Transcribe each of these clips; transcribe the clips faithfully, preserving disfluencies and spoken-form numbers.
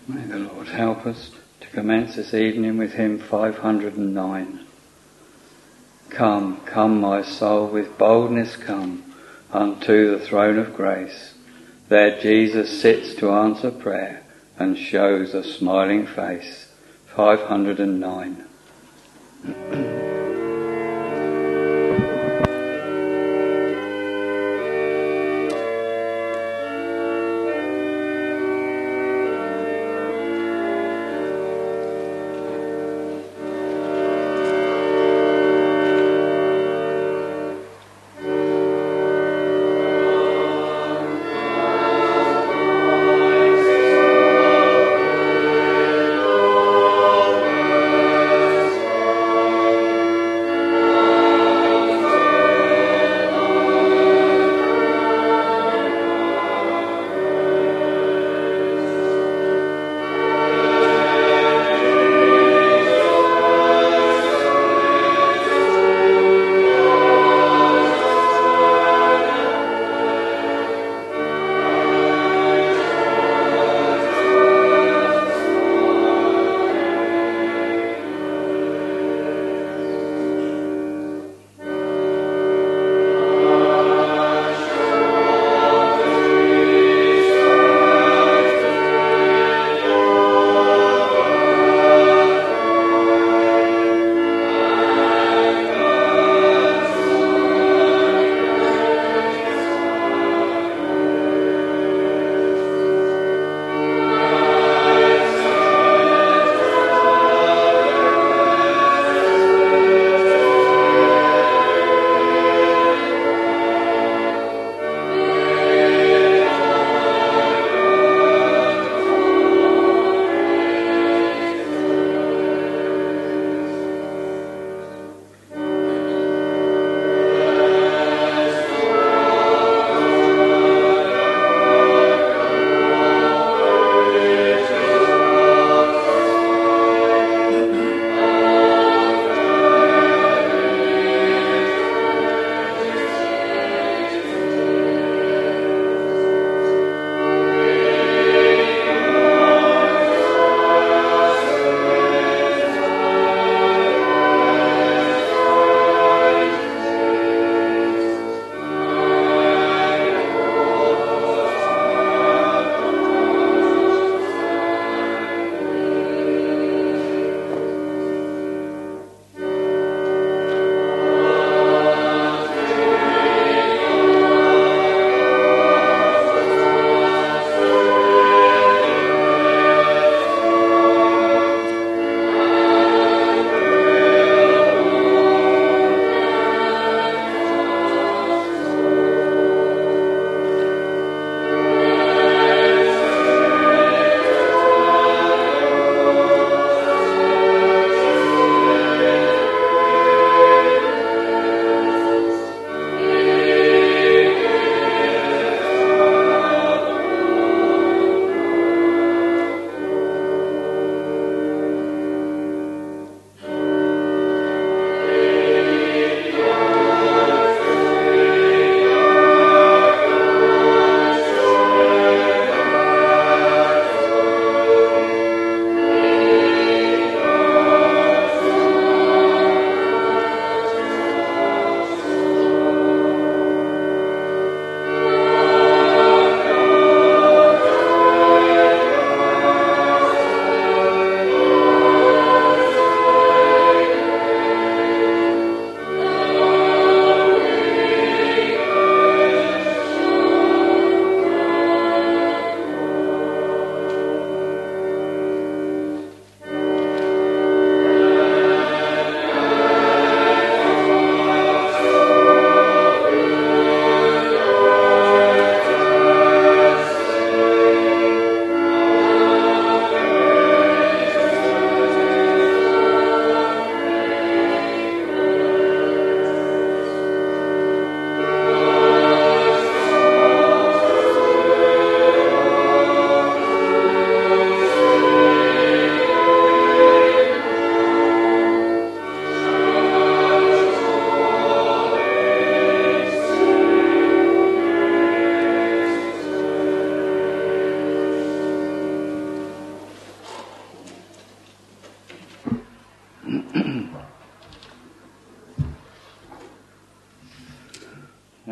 May the Lord help us to commence this evening with hymn five hundred nine. Come, come my soul, with boldness come unto the throne of grace. There Jesus sits to answer prayer and shows a smiling face. five hundred nine. Amen.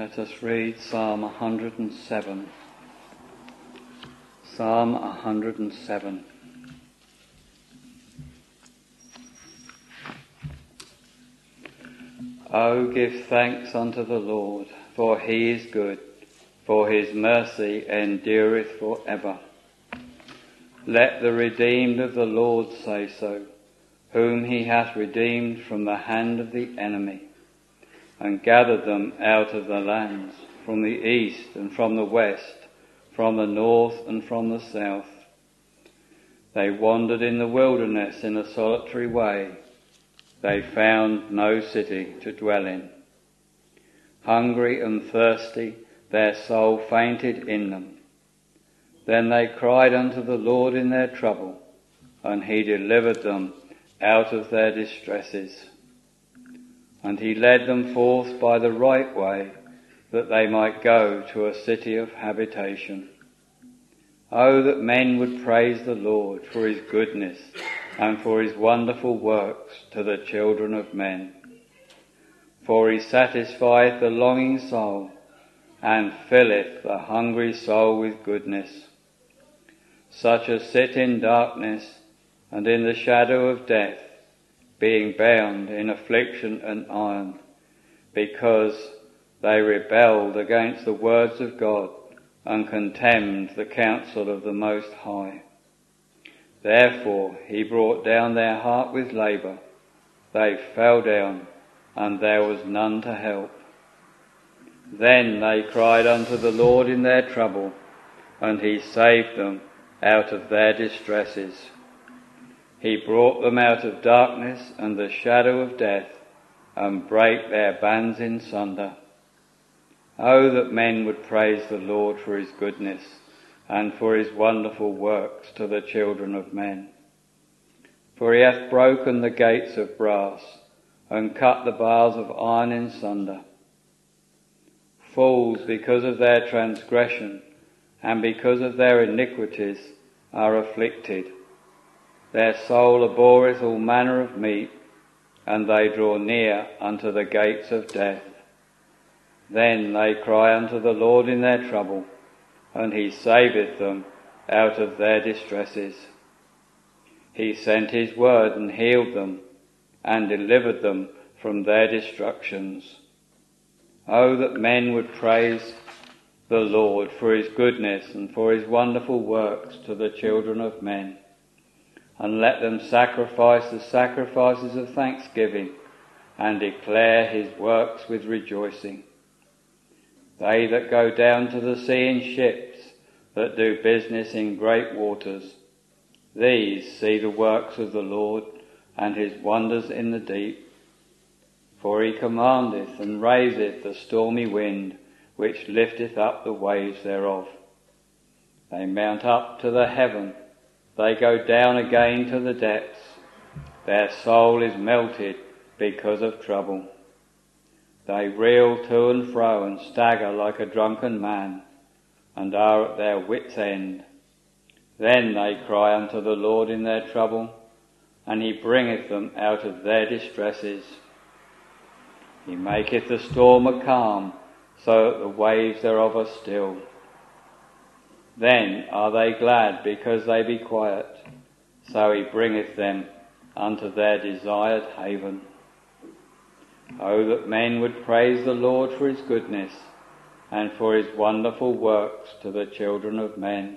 Let us read Psalm one hundred and seven. Psalm one hundred and seven. O give thanks unto the Lord, for he is good, for his mercy endureth for ever. Let the redeemed of the Lord say so, whom he hath redeemed from the hand of the enemy, and gathered them out of the lands, from the east and from the west, from the north and from the south. They wandered in the wilderness in a solitary way. They found no city to dwell in. Hungry and thirsty, their soul fainted in them. Then they cried unto the Lord in their trouble, and he delivered them out of their distresses. And he led them forth by the right way, that they might go to a city of habitation. Oh, that men would praise the Lord for his goodness and for his wonderful works to the children of men. For he satisfieth the longing soul, and filleth the hungry soul with goodness. Such as sit in darkness and in the shadow of death, being bound in affliction and iron, because they rebelled against the words of God, and contemned the counsel of the Most High. Therefore he brought down their heart with labour. They fell down, and there was none to help. Then they cried unto the Lord in their trouble, and he saved them out of their distresses. He brought them out of darkness and the shadow of death, and brake their bands in sunder. Oh, that men would praise the Lord for his goodness, and for his wonderful works to the children of men. For he hath broken the gates of brass, and cut the bars of iron in sunder. Fools, because of their transgression, and because of their iniquities, are afflicted. Their soul abhorreth all manner of meat, and they draw near unto the gates of death. Then they cry unto the Lord in their trouble, and he saveth them out of their distresses. He sent his word and healed them, and delivered them from their destructions. Oh, that men would praise the Lord for his goodness and for his wonderful works to the children of men, and let them sacrifice the sacrifices of thanksgiving, and declare his works with rejoicing. They that go down to the sea in ships, that do business in great waters, these see the works of the Lord, and his wonders in the deep. For he commandeth and raiseth the stormy wind, which lifteth up the waves thereof. They mount up to the heaven, they go down again to the depths. Their soul is melted because of trouble. They reel to and fro and stagger like a drunken man, and are at their wits' end. Then they cry unto the Lord in their trouble, and he bringeth them out of their distresses. He maketh the storm a calm, so that the waves thereof are still. Then are they glad because they be quiet, so he bringeth them unto their desired haven. Oh, that men would praise the Lord for his goodness, and for his wonderful works to the children of men.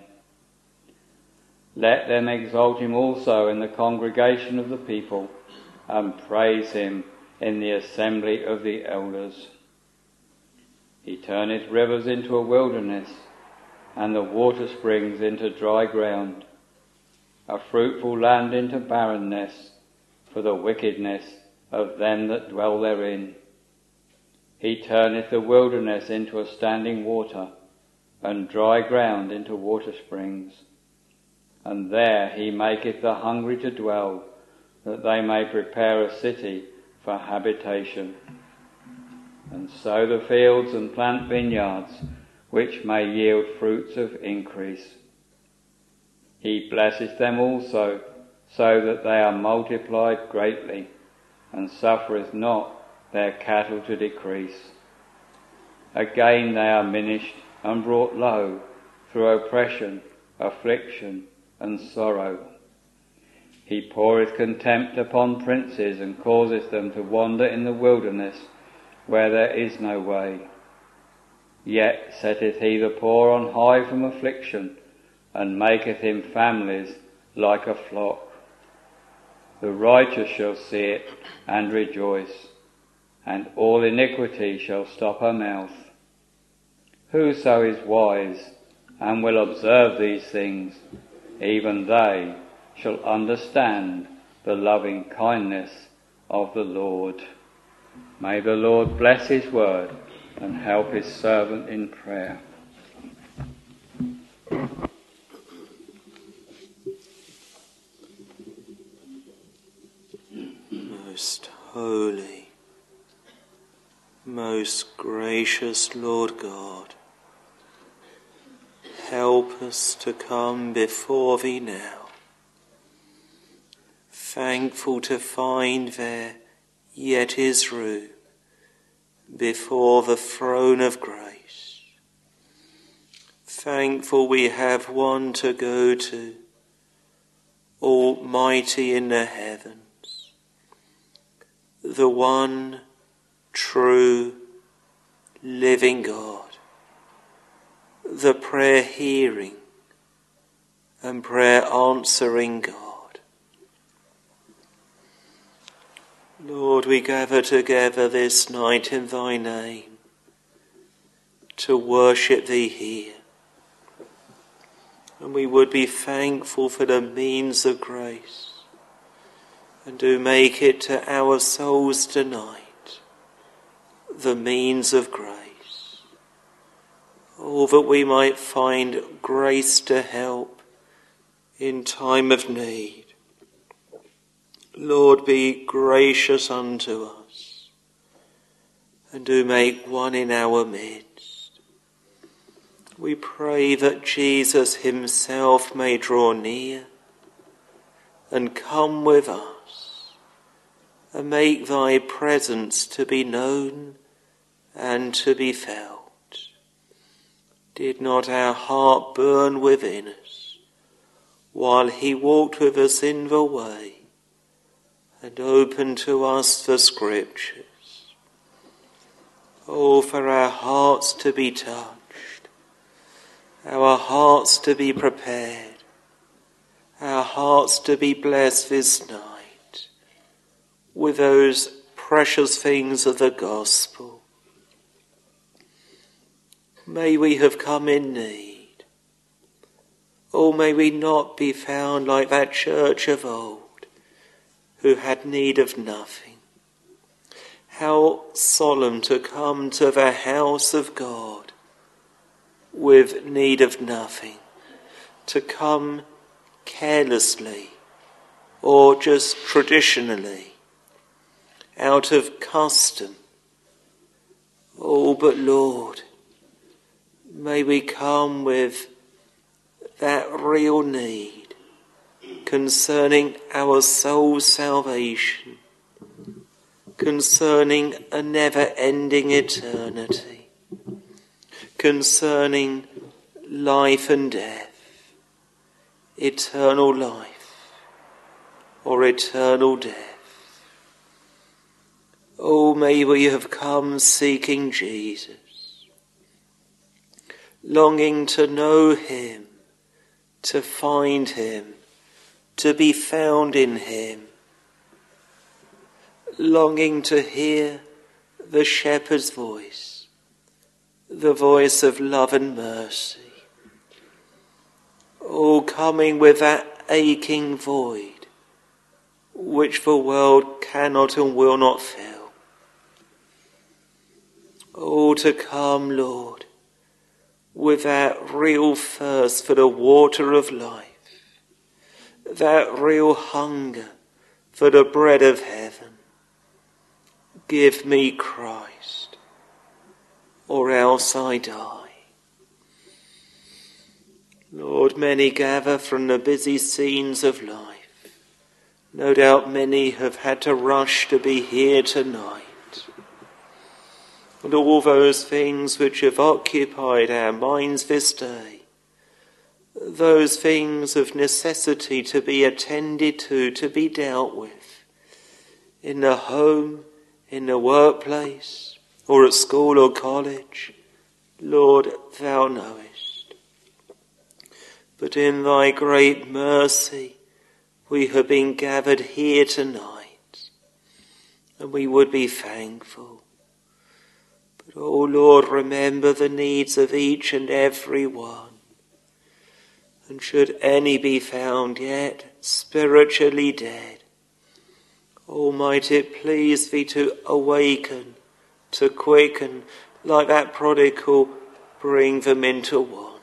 Let them exalt him also in the congregation of the people, and praise him in the assembly of the elders. He turneth rivers into a wilderness, and the water springs into dry ground, a fruitful land into barrenness, for the wickedness of them that dwell therein. He turneth the wilderness into a standing water, and dry ground into water springs. And there he maketh the hungry to dwell, that they may prepare a city for habitation, and sow the fields and plant vineyards, which may yield fruits of increase. He blesseth them also, so that they are multiplied greatly, and suffereth not their cattle to decrease. Again they are minished and brought low through oppression, affliction, and sorrow. He poureth contempt upon princes and causeth them to wander in the wilderness where there is no way. Yet setteth he the poor on high from affliction, and maketh him families like a flock. The righteous shall see it and rejoice, and all iniquity shall stop her mouth. Whoso is wise and will observe these things, even they shall understand the loving kindness of the Lord. May the Lord bless his word and help his servant in prayer. Most holy, most gracious Lord God, help us to come before thee now, thankful to find there yet is room before the throne of grace. Thankful we have one to go to, almighty in the heavens, the one true living God, the prayer hearing and prayer answering God. Lord, we gather together this night in thy name to worship thee here. And we would be thankful for the means of grace, and do make it to our souls tonight the means of grace. Oh, that we might find grace to help in time of need. Lord, be gracious unto us, and do make one in our midst. We pray that Jesus himself may draw near and come with us, and make thy presence to be known and to be felt. Did not our heart burn within us while he walked with us in the way, and open to us the Scriptures? Oh, for our hearts to be touched, our hearts to be prepared, our hearts to be blessed this night with those precious things of the gospel. May we have come in need. Oh, may we not be found like that church of old, who had need of nothing. How solemn to come to the house of God with need of nothing, to come carelessly or just traditionally, out of custom. Oh, but Lord, may we come with that real need concerning our soul's salvation, concerning a never-ending eternity, concerning life and death, eternal life or eternal death. Oh, may we have come seeking Jesus, longing to know him, to find him, to be found in him, longing to hear the shepherd's voice, the voice of love and mercy. Oh, coming with that aching void which the world cannot and will not fill. Oh, to come, Lord, with that real thirst for the water of life, that real hunger for the bread of heaven. Give me Christ, or else I die. Lord, many gather from the busy scenes of life. No doubt many have had to rush to be here tonight. and all those things which have occupied our minds this day, those things of necessity to be attended to, to be dealt with, in the home, in the workplace, or at school or college, Lord, thou knowest. But in thy great mercy, we have been gathered here tonight, and we would be thankful. But, oh Lord, remember the needs of each and every one. And should any be found yet spiritually dead, oh, might it please thee to awaken, to quicken, like that prodigal, bring them into want.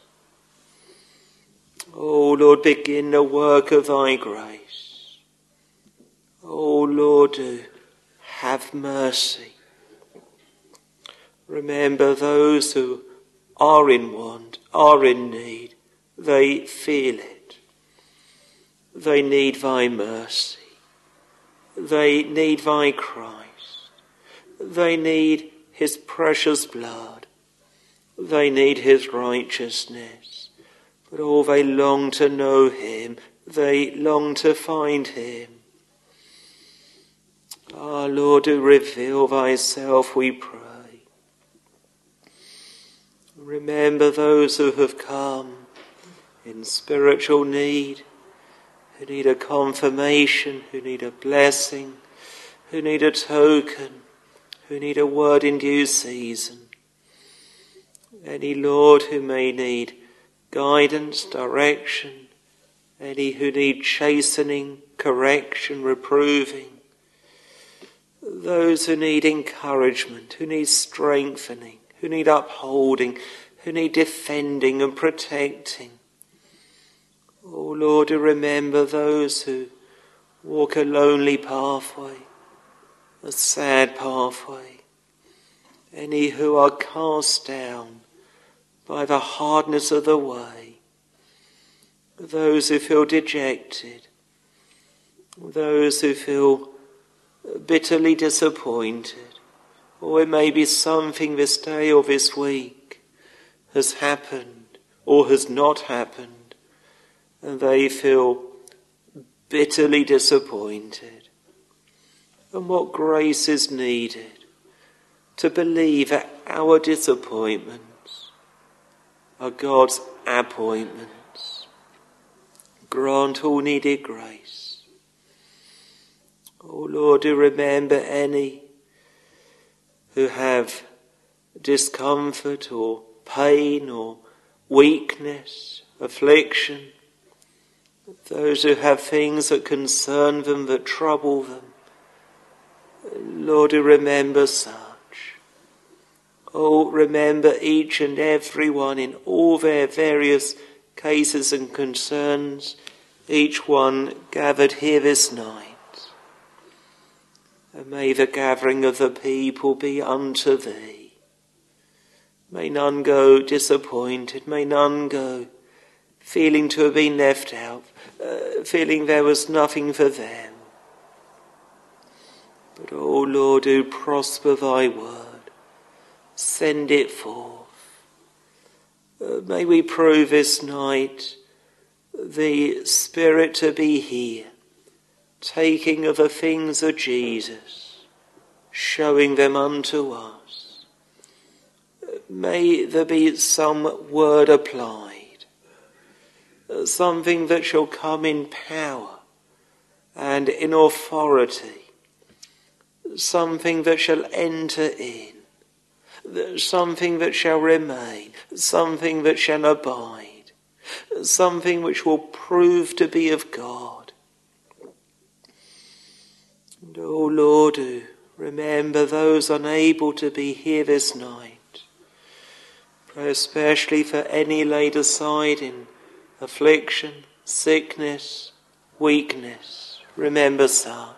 Oh Lord, begin the work of thy grace. Oh Lord, do have mercy. Remember those who are in want, are in need. They feel it. They need thy mercy. They need thy Christ. They need his precious blood. They need his righteousness. But oh, they long to know him. They long to find him. Ah, Lord, do reveal thyself, we pray. Remember those who have come in spiritual need, who need a confirmation, who need a blessing, who need a token, who need a word in due season. Any, Lord, who may need guidance, direction, any who need chastening, correction, reproving, those who need encouragement, who need strengthening, who need upholding, who need defending and protecting. Oh Lord, do remember those who walk a lonely pathway, a sad pathway, any who are cast down by the hardness of the way, those who feel dejected, those who feel bitterly disappointed, or it may be something this day or this week has happened or has not happened, and they feel bitterly disappointed. And what grace is needed to believe that our disappointments are God's appointments. Grant all needed grace. Oh Lord, do remember any who have discomfort or pain or weakness, affliction, those who have things that concern them, that trouble them. Lord, do remember such. Oh, remember each and every one in all their various cases and concerns, each one gathered here this night. And may the gathering of the people be unto thee. May none go disappointed, may none go feeling to have been left out, uh, feeling there was nothing for them. But, oh Lord, do prosper thy word. Send it forth. Uh, may we prove this night the Spirit to be here, taking of the things of Jesus, showing them unto us. May there be some word applied, something that shall come in power and in authority, something that shall enter in, something that shall remain, something that shall abide, something which will prove to be of God. And, oh Lord, do remember those unable to be here this night. Pray especially for any laid aside in affliction, sickness, weakness. Remember such.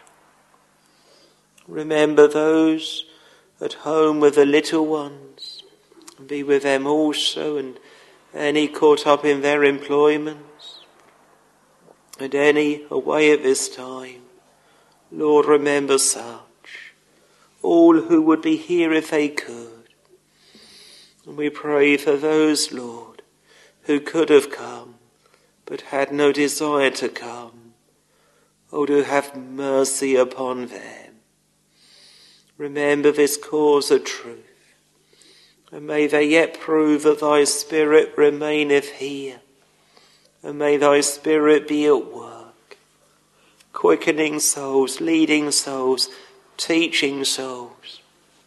Remember those at home with the little ones. Be with them also, and any caught up in their employments, and any away at this time. Lord, remember such. all who would be here if they could. And we pray for those, Lord, who could have come, but had no desire to come. Oh, do have mercy upon them. Remember this cause of truth, and may they yet prove that thy Spirit remaineth here, and may thy Spirit be at work, quickening souls, leading souls, teaching souls,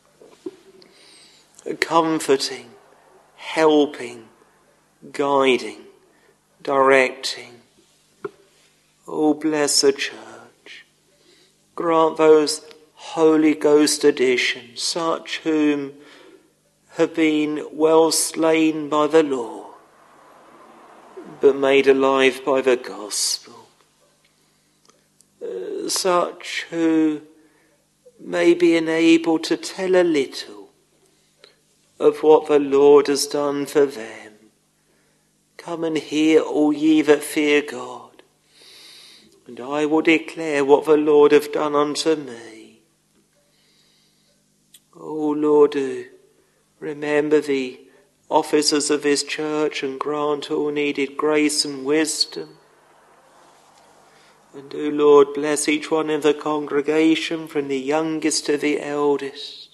comforting, helping, guiding, directing. O blessed Church, grant those Holy Ghost additions, such whom have been well slain by the law, but made alive by the gospel. Uh, such who may be enabled to tell a little of what the Lord has done for them. Come and hear, all ye that fear God, and I will declare what the Lord hath done unto me. O Lord, do remember the officers of this church and grant all needed grace and wisdom. And do, Lord, bless each one in the congregation, from the youngest to the eldest.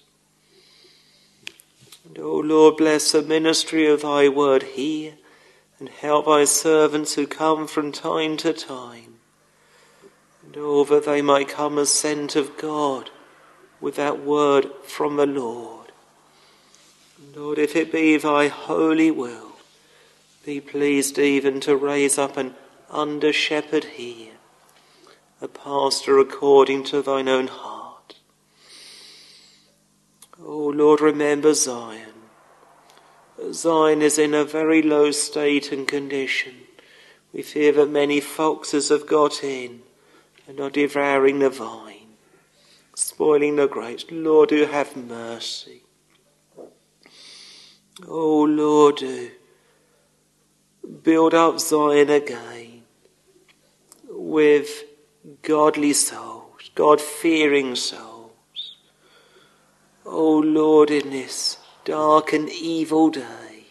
And, O Lord, bless the ministry of thy word here, and help thy servants who come from time to time. And, oh, that they might come as sent of God, with that word from the Lord. And, Lord, if it be thy holy will, be pleased even to raise up an under-shepherd here, a pastor according to thine own heart. Oh Lord, remember Zion. Zion is in a very low state and condition. We fear that many foxes have got in and are devouring the vine, spoiling the grapes. Lord, do have mercy. Oh Lord, do build up Zion again with godly souls, God-fearing souls. Oh Lord, in this dark and evil day,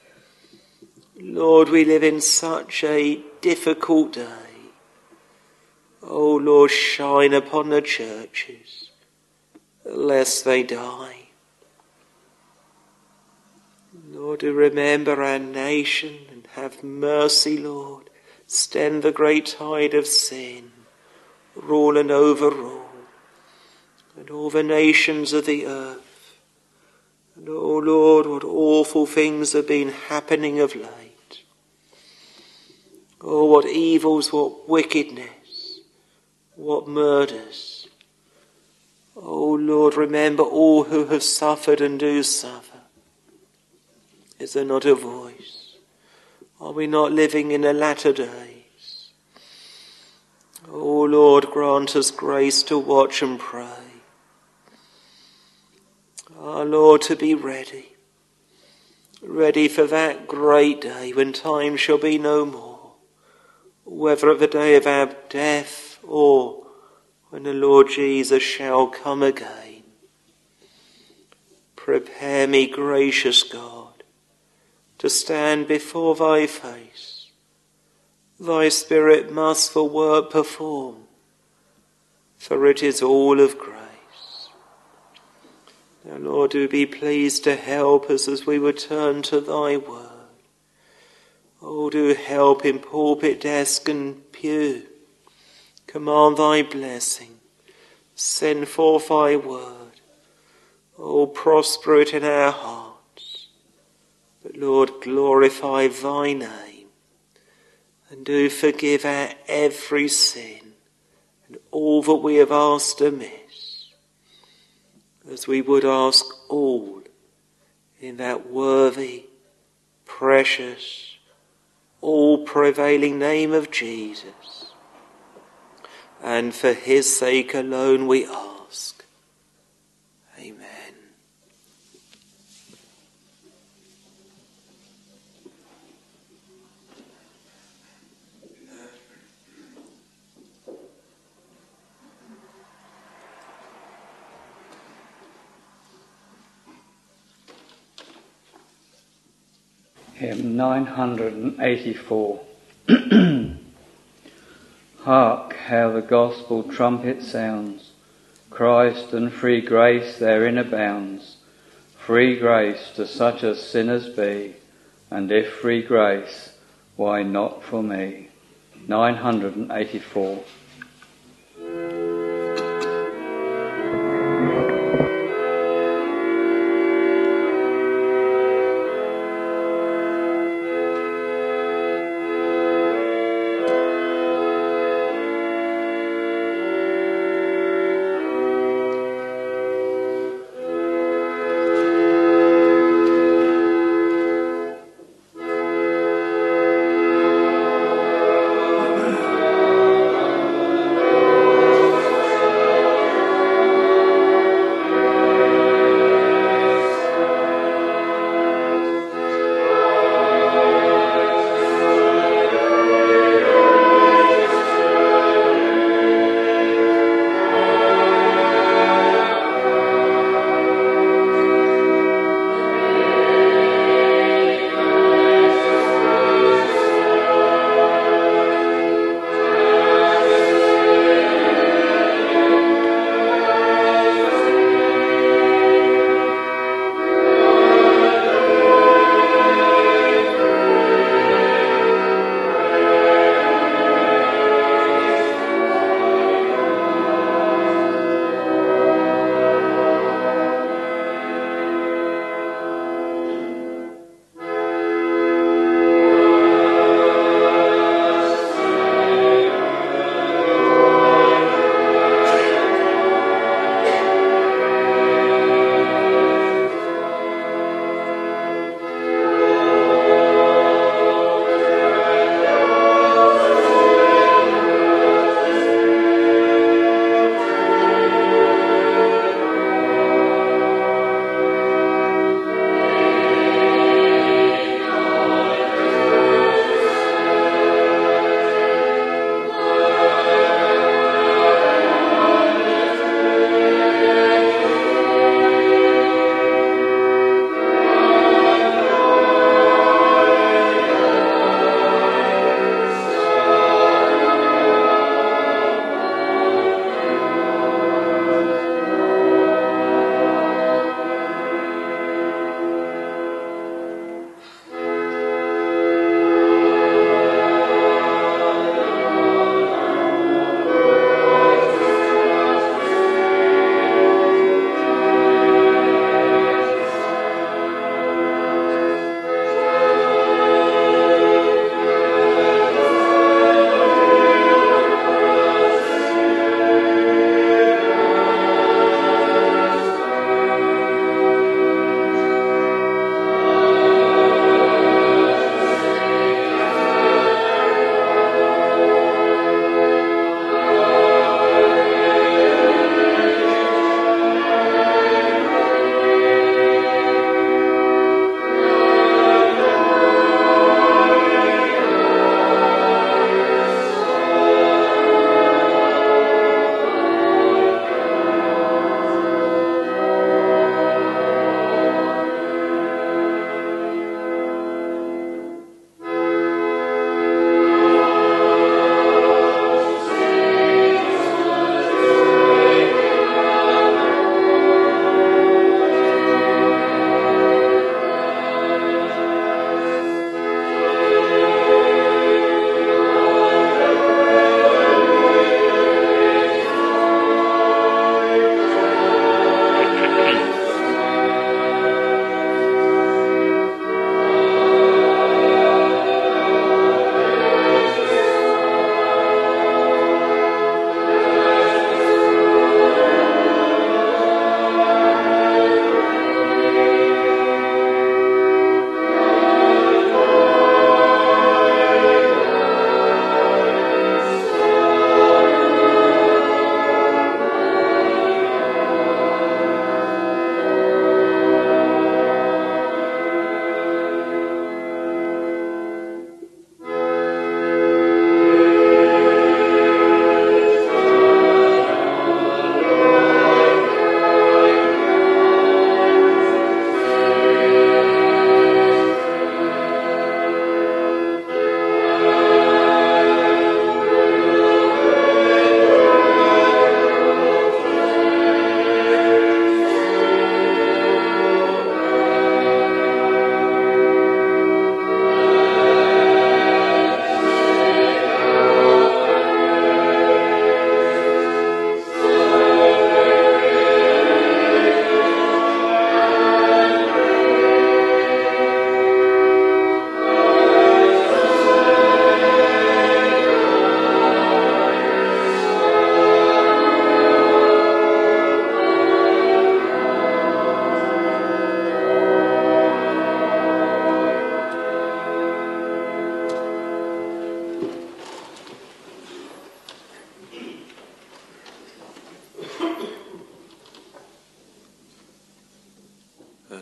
Lord, we live in such a difficult day. Oh Lord, shine upon the churches, lest they die. Lord, do remember our nation and have mercy, Lord. Stem the great tide of sin, rule and overrule, and all the nations of the earth. And oh Lord, what awful things have been happening of late. Oh, what evils, what wickedness, what murders. Oh Lord, remember all who have suffered and do suffer. Is there not a voice? Are we not living in the latter days? O Lord, grant us grace to watch and pray. Our Lord, to be ready, ready for that great day when time shall be no more, whether at the day of our death or when the Lord Jesus shall come again. Prepare me, gracious God, to stand before thy face. Thy Spirit must the work perform, for it is all of grace. Now, Lord, do be pleased to help us as we return to thy word. Oh, do help in pulpit, desk and pew. Command thy blessing. Send forth thy word. Oh, prosper it in our hearts. But, Lord, glorify thy name. And do forgive our every sin and all that we have asked amiss, as we would ask all in that worthy, precious, all-prevailing name of Jesus. And for his sake alone we ask. Amen. Hymn nine hundred eighty-four. Hark how the gospel trumpet sounds, Christ and free grace therein abounds. Free grace to such as sinners be, and if free grace, why not for me? nine hundred eighty-four.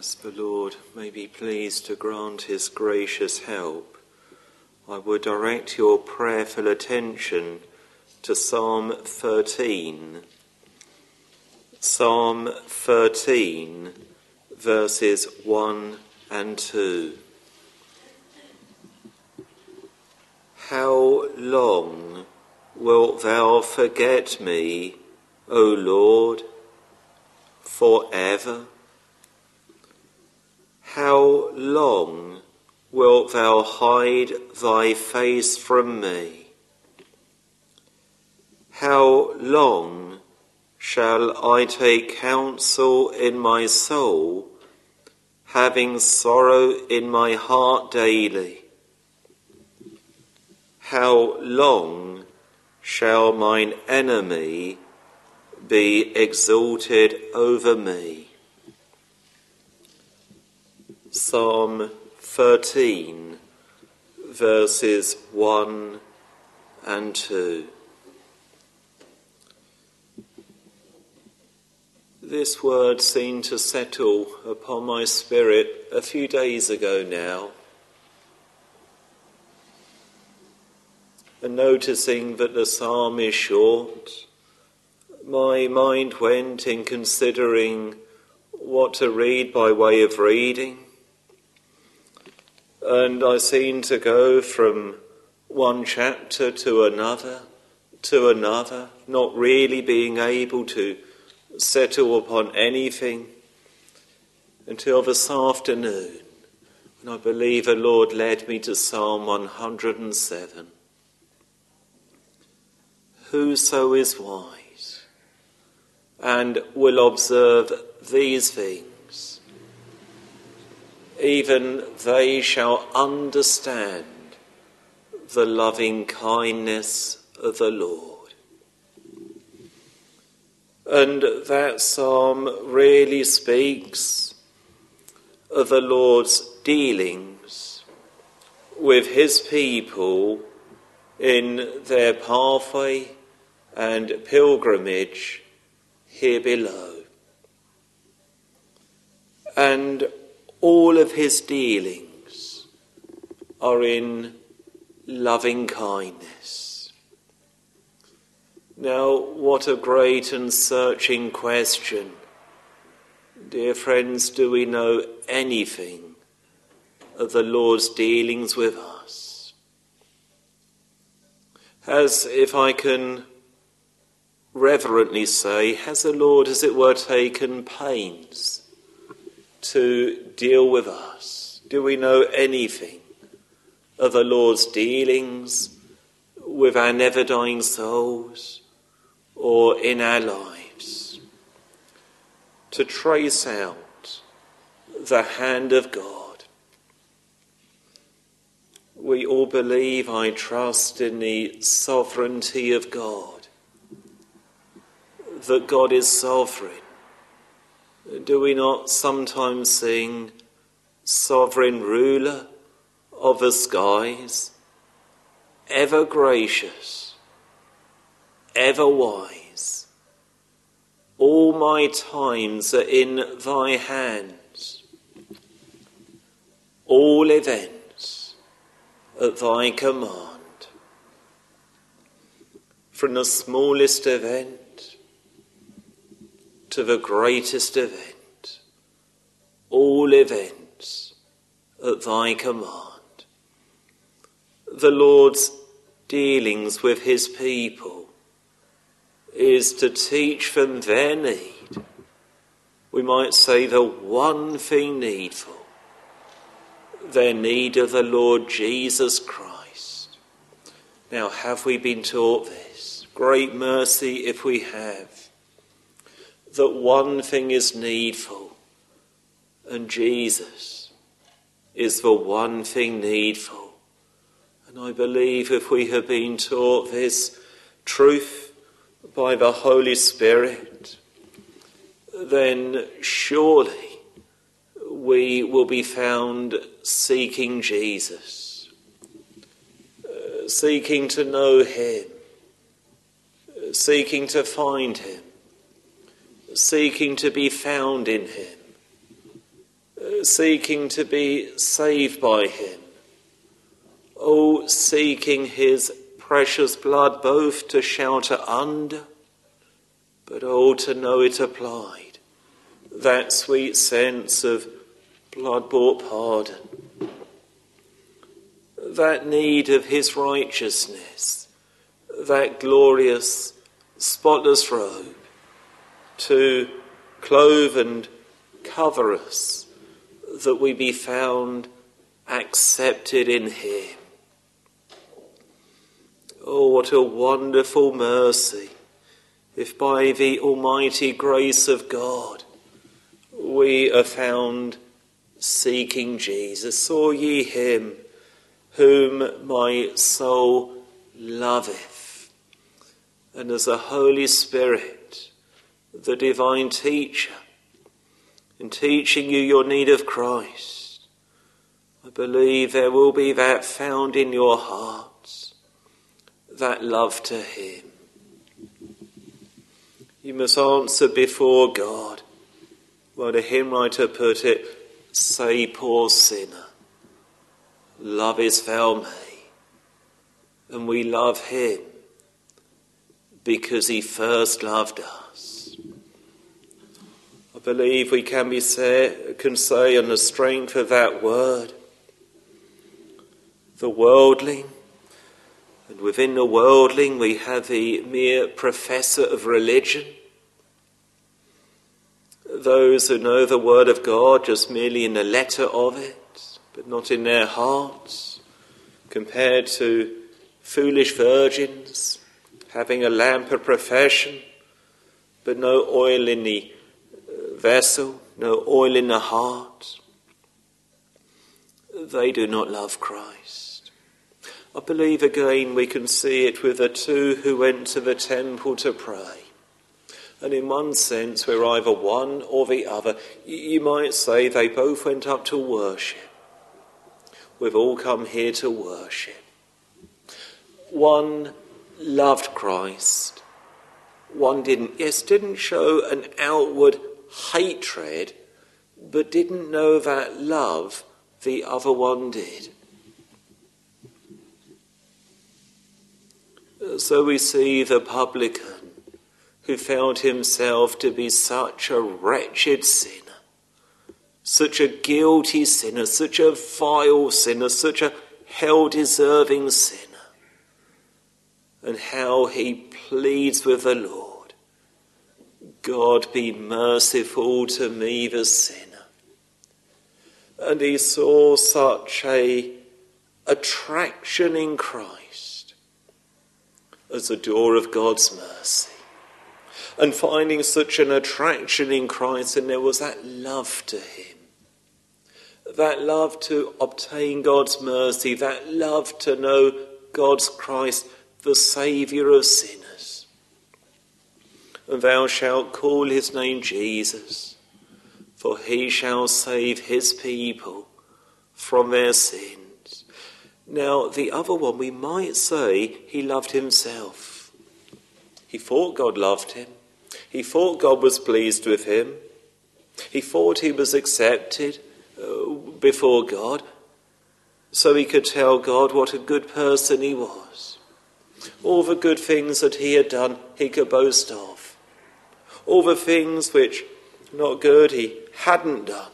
As the Lord may be pleased to grant his gracious help, I would direct your prayerful attention to Psalm thirteen. Psalm thirteen, verses one and two. How long wilt thou forget me, O Lord? Forever? How long wilt thou hide thy face from me? How long shall I take counsel in my soul, having sorrow in my heart daily? How long shall mine enemy be exalted over me? Psalm thirteen, verses one and two. This word seemed to settle upon my spirit a few days ago now. And noticing that the psalm is short, my mind went in considering what to read by way of reading. And I seemed to go from one chapter to another, to another, not really being able to settle upon anything until this afternoon, when I believe the Lord led me to Psalm one hundred and seven. Whoso is wise and will observe these things, even they shall understand the loving kindness of the Lord. And that psalm really speaks of the Lord's dealings with his people in their pathway and pilgrimage here below. And all of his dealings are in loving kindness. Now, what a great and searching question. Dear friends, do we know anything of the Lord's dealings with us? Has, if I can reverently say, has the Lord, as it were, taken pains to deal with us? Do we know anything of the Lord's dealings with our never-dying souls or in our lives? To trace out the hand of God. We all believe, I trust, in the sovereignty of God, that God is sovereign. Do we not sometimes sing, sovereign ruler of the skies, ever gracious, ever wise, all my times are in thy hands, all events at thy command. From the smallest event to the greatest event, all events at thy command. The Lord's dealings with his people is to teach them their need. We might say the one thing needful, their need of the Lord Jesus Christ. Now, have we been taught this? Great mercy if we have. That one thing is needful, and Jesus is the one thing needful. And I believe if we have been taught this truth by the Holy Spirit, then surely we will be found seeking Jesus, uh, seeking to know him, uh, seeking to find him, seeking to be found in him, seeking to be saved by him. Oh, seeking his precious blood both to shelter under, but oh, to know it applied. That sweet sense of blood-bought pardon. That need of his righteousness. That glorious, spotless robe to clothe and cover us, that we be found accepted in him. Oh, what a wonderful mercy, if by the almighty grace of God we are found seeking Jesus. Saw ye him whom my soul loveth? And as the Holy Spirit, the divine teacher, in teaching you your need of Christ, I believe there will be that found in your hearts, that love to him. You must answer before God, well, the hymn writer put it, say, poor sinner, lovest thou me? And we love him because he first loved us. I believe we can be say, can say on the strength of that word, the worldling, and within the worldling we have the mere professor of religion, those who know the word of God just merely in the letter of it, but not in their hearts, compared to foolish virgins having a lamp of profession, but no oil in the vessel, no oil in the heart. They do not love Christ. I believe again we can see it with the two who went to the temple to pray. And in one sense we're either one or the other. You might say they both went up to worship. We've all come here to worship. One loved Christ. One didn't. Yes, didn't show an outward hatred, but didn't know that love the other one did. So we see the publican who found himself to be such a wretched sinner, such a guilty sinner, such a vile sinner, such a hell-deserving sinner, and how he pleads with the Lord, God, be merciful to me, the sinner. And he saw such a attraction in Christ as the door of God's mercy. And finding such an attraction in Christ, and there was that love to him, that love to obtain God's mercy, that love to know God's Christ, the Saviour of sinners. And thou shalt call his name Jesus, for he shall save his people from their sins. Now, the other one, we might say he loved himself. He thought God loved him. He thought God was pleased with him. He thought he was accepted uh, before God, so he could tell God what a good person he was. All the good things that he had done, he could boast of. All the things which, not good, he hadn't done.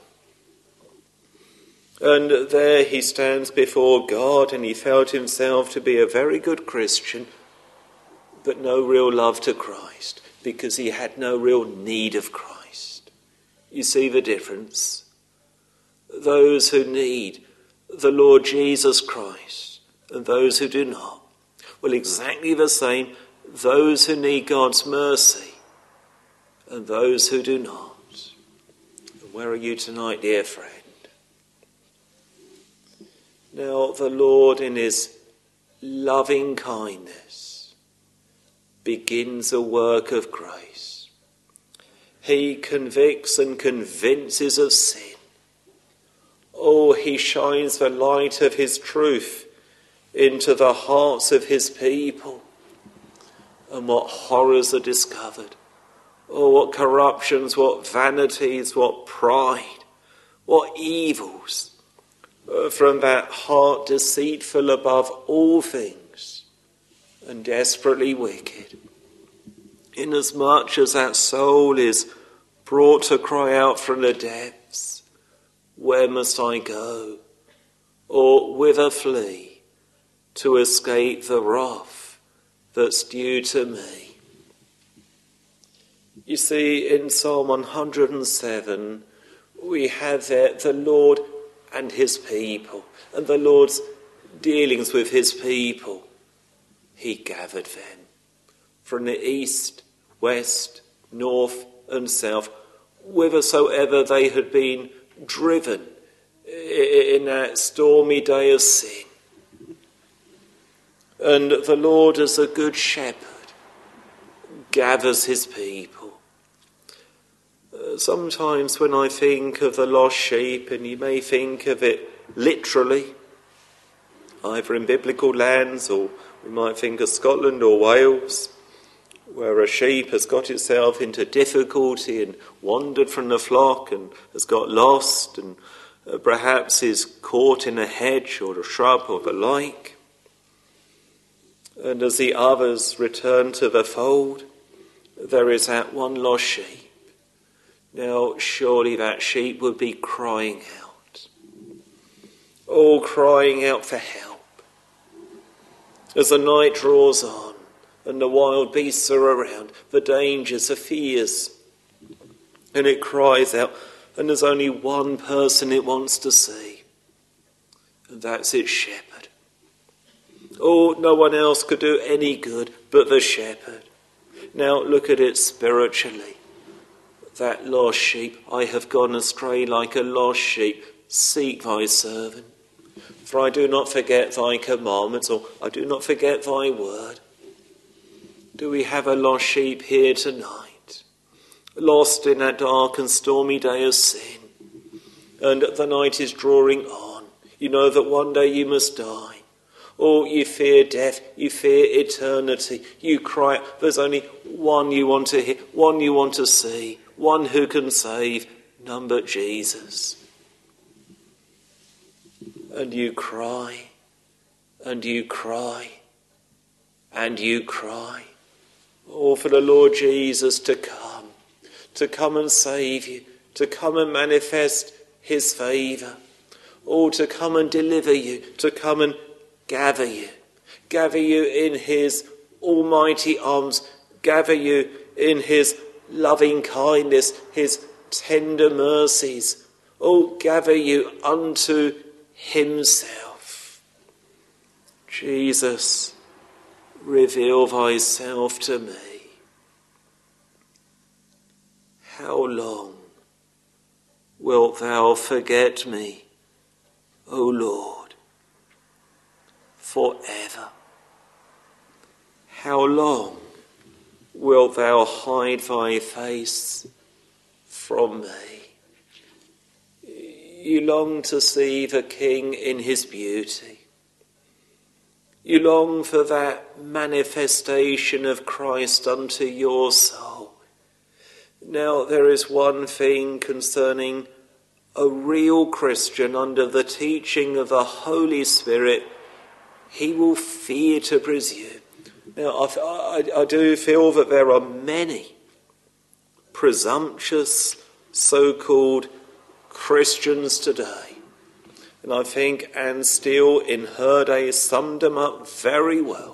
And there he stands before God, and he felt himself to be a very good Christian, but no real love to Christ, because he had no real need of Christ. You see the difference? Those who need the Lord Jesus Christ and those who do not. Well, exactly the same, those who need God's mercy and those who do not. And where are you tonight, dear friend? Now, the Lord in his loving kindness begins a work of grace. He convicts and convinces of sin. Oh, he shines the light of his truth into the hearts of his people. And what horrors are discovered. Oh, what corruptions, what vanities, what pride, what evils uh, from that heart deceitful above all things and desperately wicked. Inasmuch as that soul is brought to cry out from the depths, where must I go, or whither flee, to escape the wrath that's due to me? You see, in Psalm one hundred and seven, we have there the Lord and his people, and the Lord's dealings with his people. He gathered them from the east, west, north and south, whithersoever they had been driven in that stormy day of sin. And the Lord, as a good shepherd, gathers his people. Uh, sometimes when I think of the lost sheep, and you may think of it literally, either in biblical lands, or we might think of Scotland or Wales, where a sheep has got itself into difficulty and wandered from the flock and has got lost and uh, perhaps is caught in a hedge or a shrub or the like. And as the others return to the fold, there is that one lost sheep. Now, surely that sheep would be crying out. Oh, crying out for help. As the night draws on and the wild beasts are around, the dangers, the fears, and it cries out, and there's only one person it wants to see, and that's its shepherd. Oh, no one else could do any good but the shepherd. Now look at it spiritually. That lost sheep, I have gone astray like a lost sheep. Seek thy servant. For I do not forget thy commandments, or I do not forget thy word. Do we have a lost sheep here tonight? Lost in that dark and stormy day of sin. And the night is drawing on. You know that one day you must die. Oh, you fear death, you fear eternity. You cry, there's only one you want to hear, one you want to see, one who can save, none but Jesus. And you cry, and you cry, and you cry. Oh, for the Lord Jesus to come, to come and save you, to come and manifest his favour. Oh, to come and deliver you, to come and gather you, gather you in his almighty arms, gather you in his loving kindness, his tender mercies. Oh, gather you unto himself. Jesus, reveal thyself to me. How long wilt thou forget me, O Lord? Forever. How long wilt thou hide thy face from me? You long to see the King in his beauty. You long for that manifestation of Christ unto your soul. Now there is one thing concerning a real Christian under the teaching of the Holy Spirit. He will fear to presume. Now, I, I, I do feel that there are many presumptuous so-called Christians today. And I think Anne Steele in her day summed them up very well.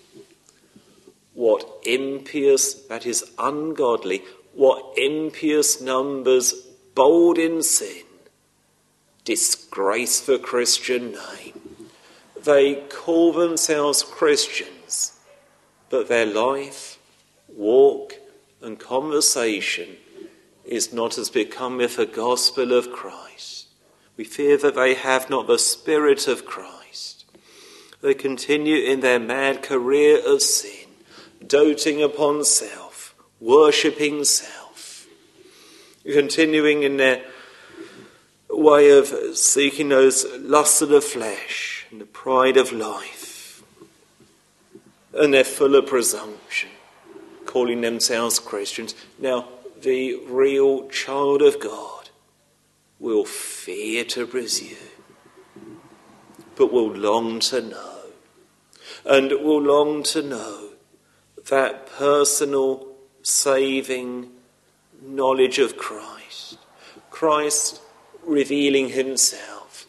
What impious, that is ungodly, what impious numbers, bold in sin, disgrace the Christian name. They call themselves Christians, but their life, walk and conversation is not as becometh the gospel of Christ. We fear that they have not the Spirit of Christ. They continue in their mad career of sin, doting upon self, worshipping self, continuing in their way of seeking those lusts of the flesh, and the pride of life, and they're full of presumption, calling themselves Christians. Now, the real child of God will fear to presume, but will long to know, and will long to know that personal saving knowledge of Christ, Christ revealing himself.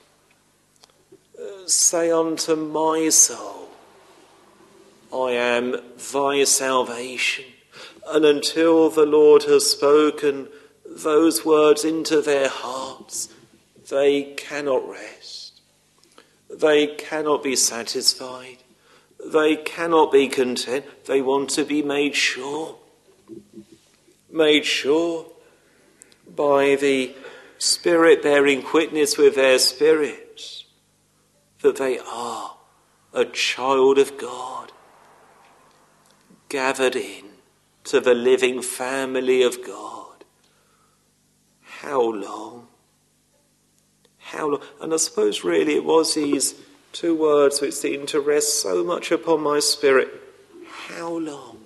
Say unto my soul, I am thy salvation. And until the Lord has spoken those words into their hearts, they cannot rest. They cannot be satisfied. They cannot be content. They want to be made sure. Made sure by the Spirit bearing witness with their spirits that they are a child of God, gathered in to the living family of God. How long? How long? And I suppose really it was these two words which seemed to rest so much upon my spirit. How long?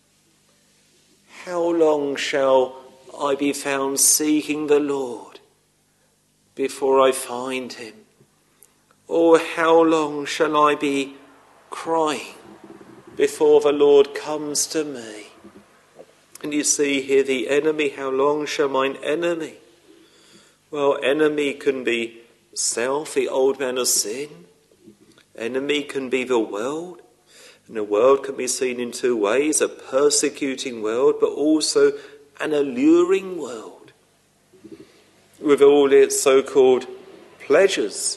How long shall I be found seeking the Lord before I find him? Or how long shall I be crying before the Lord comes to me? And you see here the enemy. How long shall mine enemy? Well, enemy can be self, the old man of sin. Enemy can be the world. And the world can be seen in two ways, a persecuting world, but also an alluring world, with all its so-called pleasures.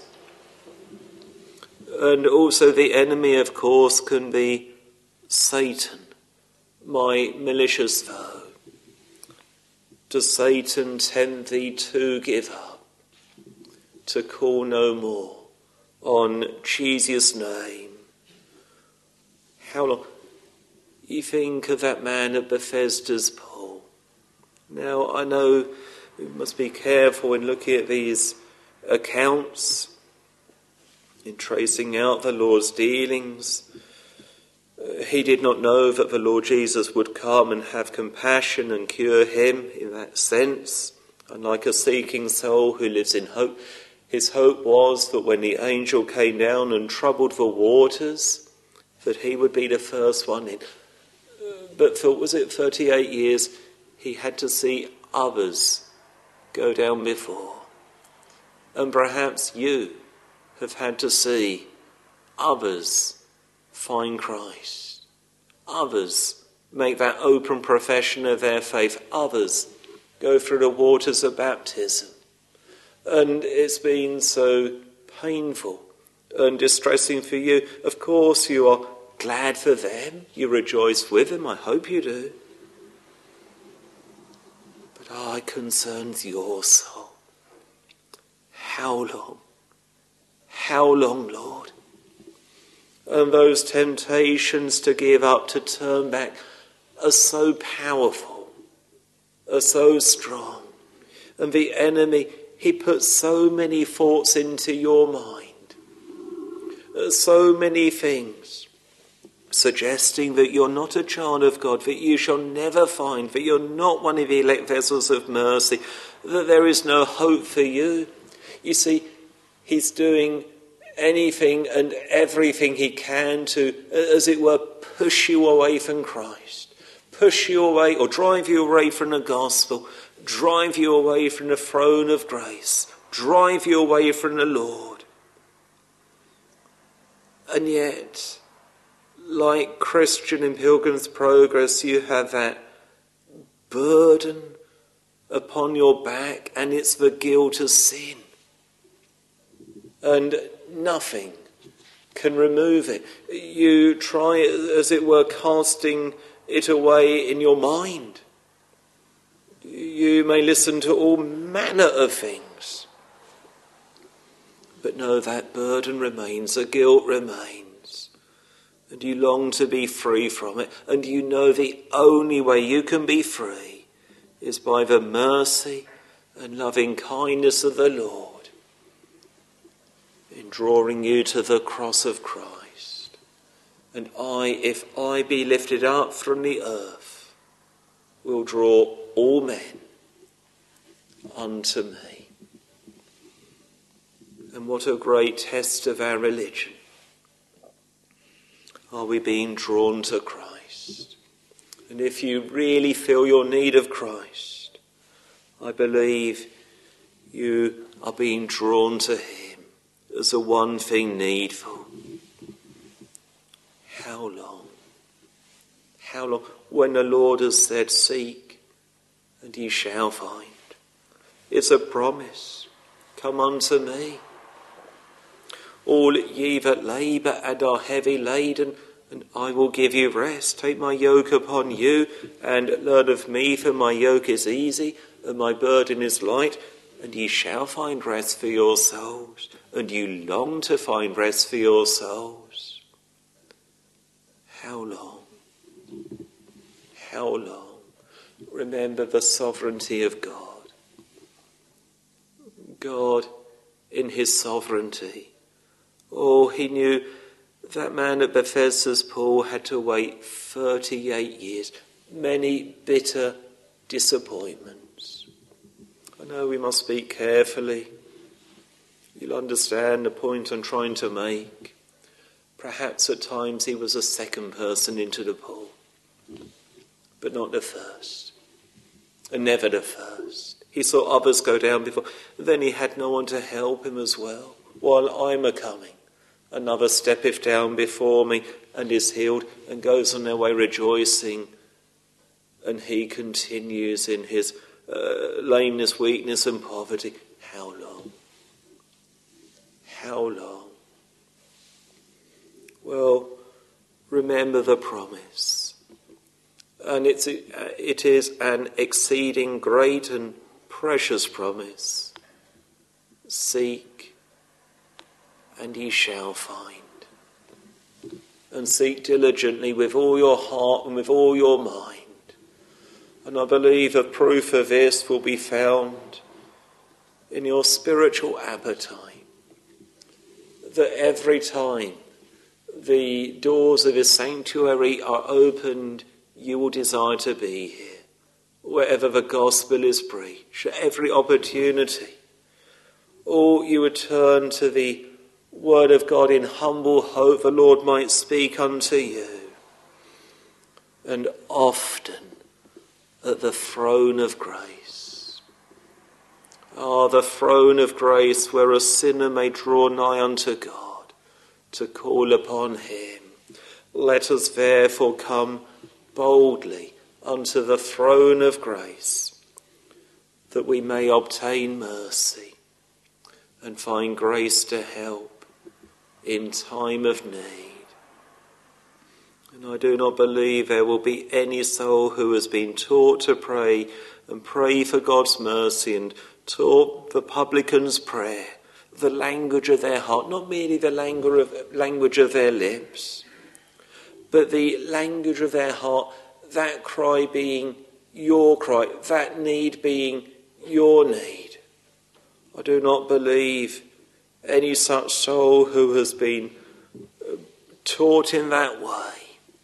And also the enemy, of course, can be Satan, my malicious foe. Does Satan tempt thee to give up, to call no more on Jesus' name? How long? You think of that man at Bethesda's pool. Now, I know we must be careful in looking at these accounts, in tracing out the Lord's dealings. Uh, he did not know that the Lord Jesus would come and have compassion and cure him in that sense. Unlike a seeking soul who lives in hope, his hope was that when the angel came down and troubled the waters, that he would be the first one in. Uh, but for, was it thirty-eight years, he had to see others go down before. And perhaps you have had to see others find Christ. Others make that open profession of their faith. Others go through the waters of baptism. And it's been so painful and distressing for you. Of course you are glad for them. You rejoice with them. I hope you do. But I concerns your soul. How long? How long, Lord? And those temptations to give up, to turn back, are so powerful, are so strong. And the enemy, he puts so many thoughts into your mind, so many things, suggesting that you're not a child of God, that you shall never find, that you're not one of the elect vessels of mercy, that there is no hope for you. You see, he's doing anything and everything he can to, as it were, push you away from Christ, push you away or drive you away from the gospel, drive you away from the throne of grace, drive you away from the Lord. And yet, like Christian in Pilgrim's Progress, you have that burden upon your back, and it's the guilt of sin. And nothing can remove it. You try, as it were, casting it away in your mind. You may listen to all manner of things. But no, that burden remains, the guilt remains. And you long to be free from it. And you know the only way you can be free is by the mercy and loving kindness of the Lord, in drawing you to the cross of Christ. And I, if I be lifted up from the earth, will draw all men unto me. And what a great test of our religion. Are we being drawn to Christ? And if you really feel your need of Christ, I believe you are being drawn to him as the one thing needful. How long? How long? When the Lord has said, seek and ye shall find. It's a promise. Come unto me. All ye that labour and are heavy laden, and I will give you rest. Take my yoke upon you, and learn of me, for my yoke is easy, and my burden is light, and ye shall find rest for your souls, and you long to find rest for your souls. How long? How long? Remember the sovereignty of God. God, in his sovereignty, oh, he knew that man at Bethesda's pool had to wait thirty-eight years, many bitter disappointments. I know we must speak carefully. You'll understand the point I'm trying to make. Perhaps at times he was the second person into the pool, but not the first, and never the first. He saw others go down before, then he had no one to help him as well. While I'm a-coming, another steppeth down before me and is healed and goes on their way rejoicing. And he continues in his uh, lameness, weakness and poverty. How long? How long? Well, remember the promise. And it's, it is an exceeding great and precious promise. Seek and ye shall find. And seek diligently with all your heart and with all your mind. And I believe a proof of this will be found in your spiritual appetite. That every time the doors of his sanctuary are opened, you will desire to be here. Wherever the gospel is preached, at every opportunity. Or you would turn to the word of God in humble hope the Lord might speak unto you. And often at the throne of grace. Ah, the throne of grace where a sinner may draw nigh unto God to call upon him. Let us therefore come boldly unto the throne of grace, that we may obtain mercy and find grace to help in time of need. And I do not believe there will be any soul who has been taught to pray and pray for God's mercy and taught the publican's prayer, the language of their heart, not merely the language of, language of their lips, but the language of their heart, that cry being your cry, that need being your need. I do not believe any such soul who has been taught in that way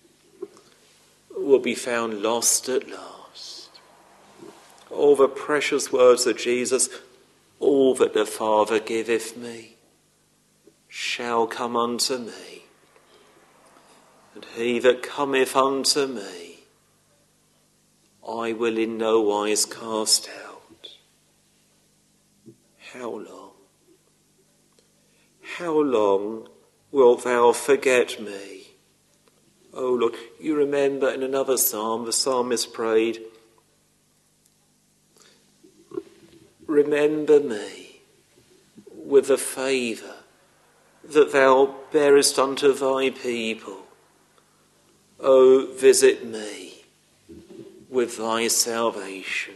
will be found lost at last. All the precious words of Jesus, all that the Father giveth me shall come unto me, and he that cometh unto me I will in no wise cast out. How long? How long wilt thou forget me? O Lord, you remember in another psalm, the psalmist prayed, remember me with the favour that thou bearest unto thy people. O visit me with thy salvation.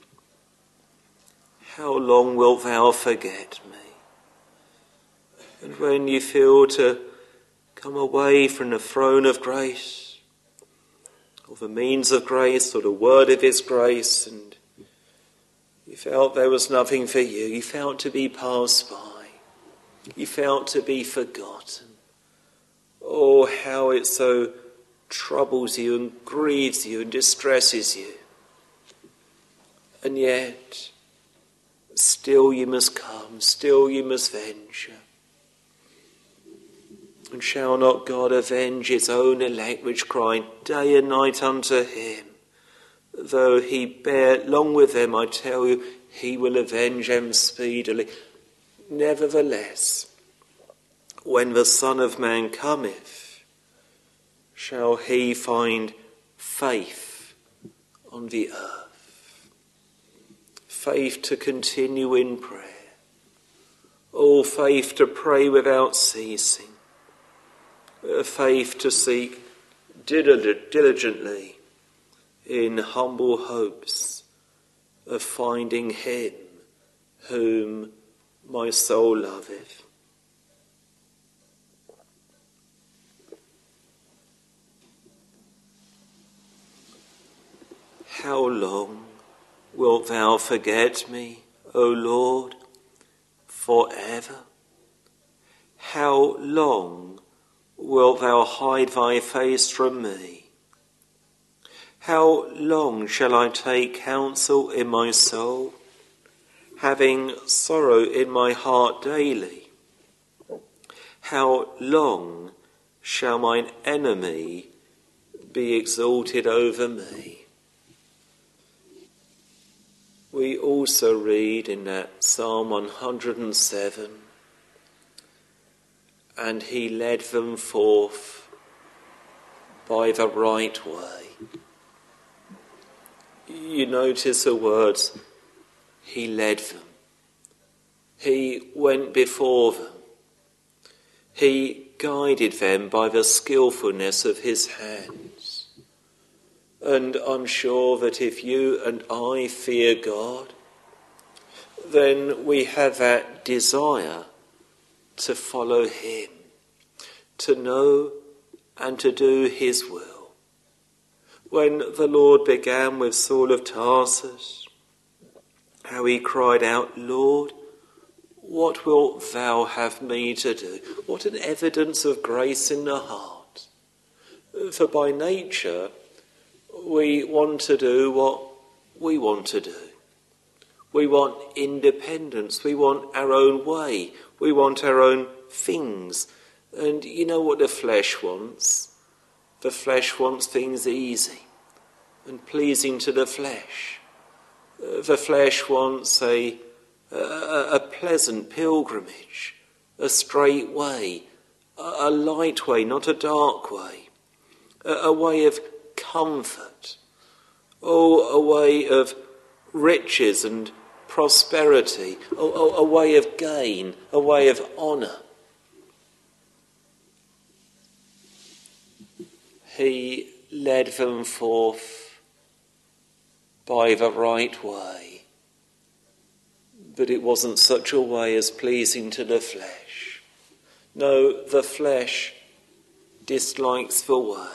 How long wilt thou forget me? And when you feel to come away from the throne of grace, or the means of grace, or the word of his grace, and you felt there was nothing for you, you felt to be passed by, you felt to be forgotten. Oh, how it so troubles you and grieves you and distresses you. And yet, Still you must come, still you must venture. And shall not God avenge his own elect which cry day and night unto him? Though he bear long with them, I tell you, he will avenge them speedily. Nevertheless, when the Son of Man cometh, shall he find faith on the earth? Faith to continue in prayer. All faith to pray without ceasing. Faith to seek diligently in humble hopes of finding him whom my soul loveth. How long wilt thou forget me, O Lord, forever? How long wilt thou hide thy face from me? How long shall I take counsel in my soul, having sorrow in my heart daily? How long shall mine enemy be exalted over me? We also read in that Psalm one hundred seven, and he led them forth by the right way. You notice the words, he led them. He went before them. He guided them by the skillfulness of his hands. And I'm sure that if you and I fear God, then we have that desire to follow him, to know and to do his will. When the Lord began with Saul of Tarsus, how he cried out, Lord, what wilt thou have me to do? What an evidence of grace in the heart. For by nature, we want to do what we want to do. We want independence. We want our own way. We want our own things. And you know what the flesh wants? The flesh wants things easy and pleasing to the flesh. The flesh wants a, a, a pleasant pilgrimage, a straight way, a, a light way, not a dark way, a, a way of comfort, oh, a way of riches and prosperity, oh, oh, a way of gain, a way of honour. He led them forth by the right way, but it wasn't such a way as pleasing to the flesh. No, the flesh dislikes the way.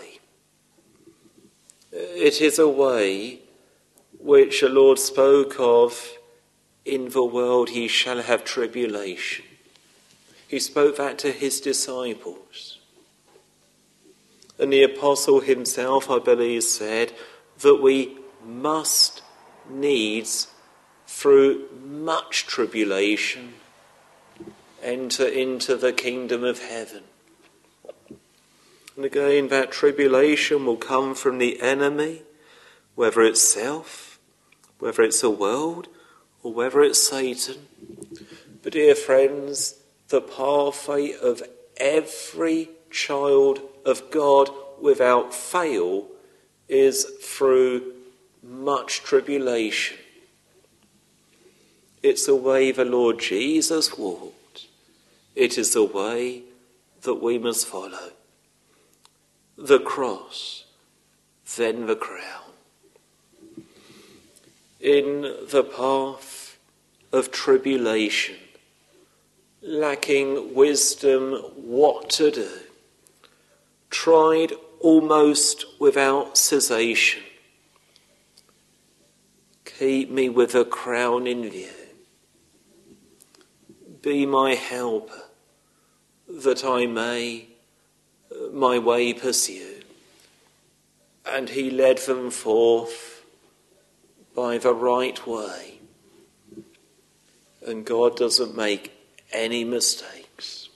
It is a way which the Lord spoke of, in the world he shall have tribulation. He spoke that to his disciples. And the apostle himself, I believe, said that we must needs, through much tribulation, enter into the kingdom of heaven. And again, that tribulation will come from the enemy, whether it's self, whether it's the world, or whether it's Satan. But dear friends, the pathway of every child of God without fail is through much tribulation. It's the way the Lord Jesus walked. It is the way that we must follow. The cross, then the crown. In the path of tribulation, lacking wisdom what to do, tried almost without cessation, keep me with a crown in view. Be my helper, that I may my way pursue. And he led them forth by the right way. And God doesn't make any mistakes.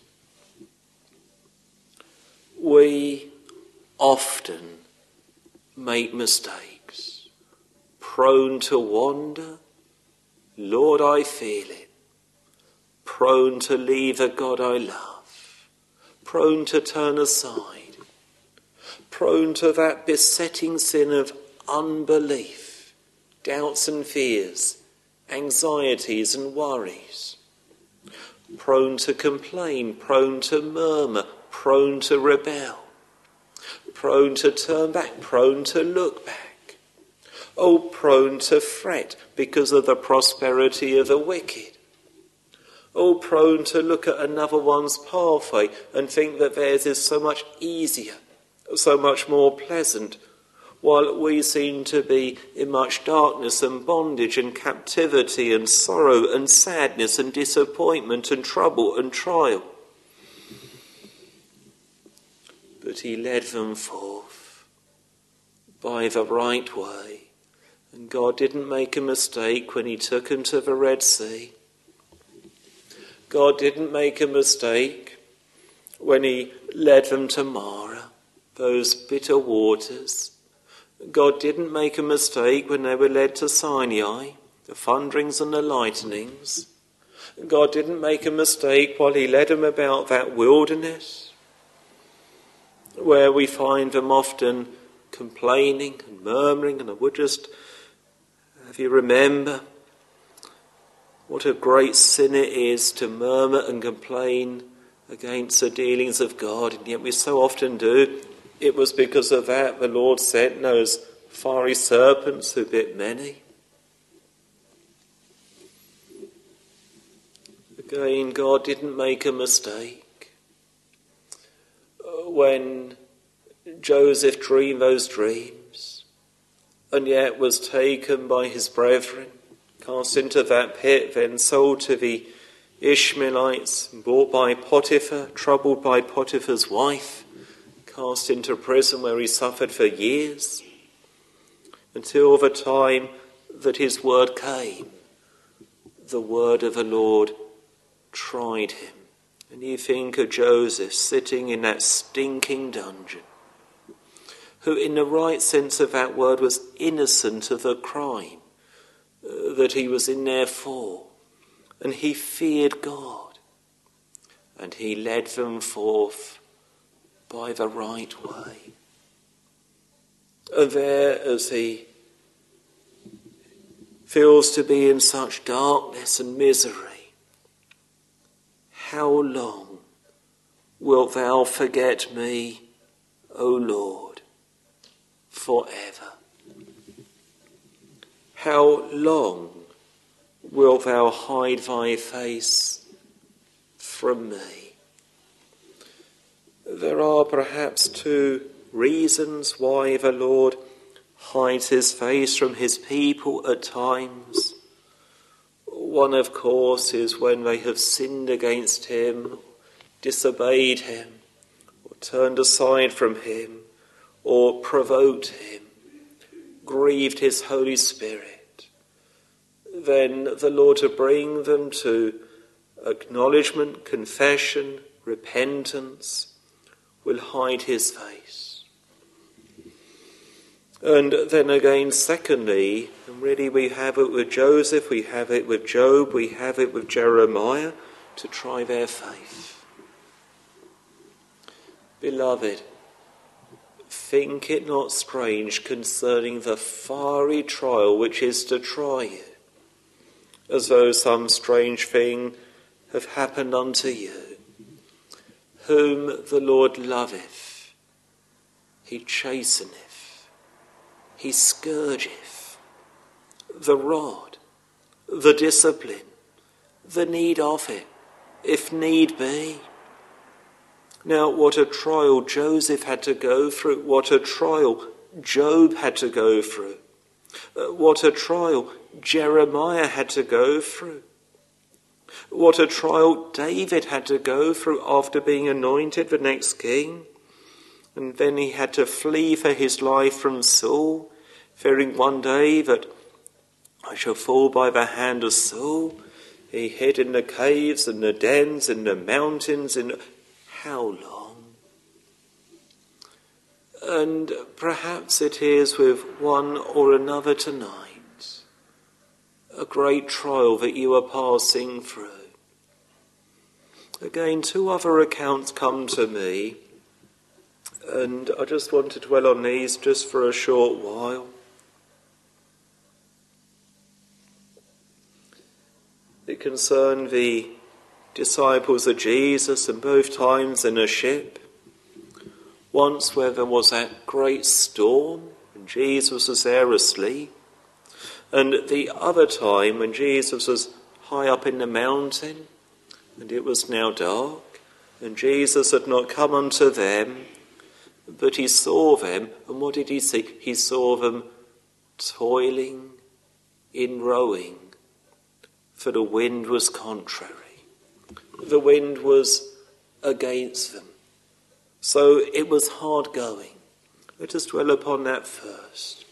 We often make mistakes, prone to wander. Lord, I feel it. Prone to leave the God I love. Prone to turn aside. Prone to that besetting sin of unbelief, doubts and fears, anxieties and worries. Prone to complain, prone to murmur, prone to rebel. Prone to turn back, prone to look back. Oh, prone to fret because of the prosperity of the wicked. Oh, prone to look at another one's pathway and think that theirs is so much easier, so much more pleasant, while we seem to be in much darkness and bondage and captivity and sorrow and sadness and disappointment and trouble and trial. But he led them forth by the right way. And God didn't make a mistake when he took them to the Red Sea. God didn't make a mistake when he led them to Marah, those bitter waters. God didn't make a mistake when they were led to Sinai, the thunderings and the lightnings. God didn't make a mistake while he led them about that wilderness, where we find them often complaining and murmuring. And I would just have you remember what a great sin it is to murmur and complain against the dealings of God, and yet we so often do. It was because of that the Lord sent those fiery serpents who bit many. Again, God didn't make a mistake when Joseph dreamed those dreams and yet was taken by his brethren, cast into that pit, then sold to the Ishmaelites, bought by Potiphar, troubled by Potiphar's wife, cast into prison where he suffered for years, until the time that his word came. The word of the Lord tried him. And you think of Joseph sitting in that stinking dungeon, who in the right sense of that word was innocent of the crime uh, that he was in there for. And he feared God. And he led them forth by the right way. And there, as he feels to be in such darkness and misery, how long wilt thou forget me, O Lord, forever? How long wilt thou hide thy face from me? There are perhaps two reasons why the Lord hides his face from his people at times. One, of course, is when they have sinned against him, disobeyed him, or turned aside from him, or provoked him, grieved his Holy Spirit. Then the Lord to bring them to acknowledgement, confession, repentance, will hide his face. And then again, secondly, and really we have it with Joseph, we have it with Job, we have it with Jeremiah, to try their faith. Beloved, think it not strange concerning the fiery trial which is to try you, as though some strange thing have happened unto you. Whom the Lord loveth, he chasteneth, he scourgeth. The rod, the discipline, the need of it, if need be. Now, what a trial Joseph had to go through, what a trial Job had to go through, uh, what a trial Jeremiah had to go through. What a trial David had to go through after being anointed the next king. And then he had to flee for his life from Saul, fearing one day that I shall fall by the hand of Saul. He hid in the caves and the dens, in the mountains, in how long? And perhaps it is with one or another tonight, a great trial that you are passing through. Again, two other accounts come to me, and I just want to dwell on these just for a short while. It concerned the disciples of Jesus, and both times in a ship. Once where there was that great storm, and Jesus was there asleep. And the other time when Jesus was high up in the mountain, and it was now dark, and Jesus had not come unto them, but he saw them, and what did he see? He saw them toiling in rowing, for the wind was contrary. The wind was against them. So it was hard going. Let us dwell upon that first.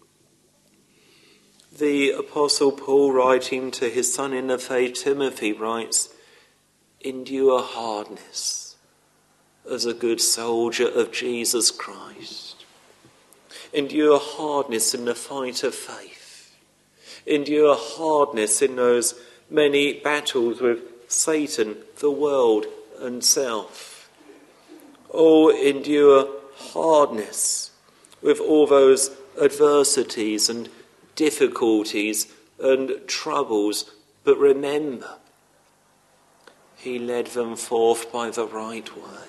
The Apostle Paul, writing to his son in the faith, Timothy, writes, "Endure hardness as a good soldier of Jesus Christ." Endure hardness in the fight of faith. Endure hardness in those many battles with Satan, the world, and self. Oh, endure hardness with all those adversities and difficulties and troubles, but remember, he led them forth by the right way.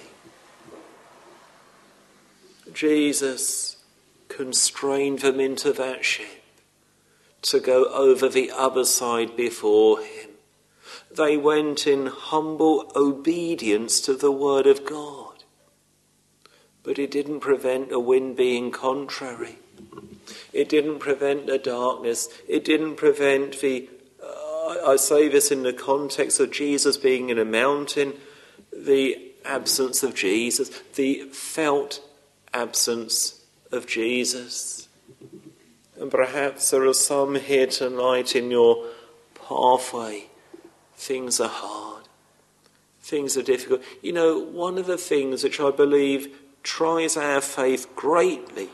Jesus constrained them into that ship to go over the other side before him. They went in humble obedience to the word of God. But it didn't prevent the wind being contrary. It didn't prevent the darkness. It didn't prevent the, uh, I say this in the context of Jesus being in a mountain, the absence of Jesus, the felt absence of Jesus. And perhaps there are some here tonight in your pathway. Things are hard. Things are difficult. You know, one of the things which I believe tries our faith greatly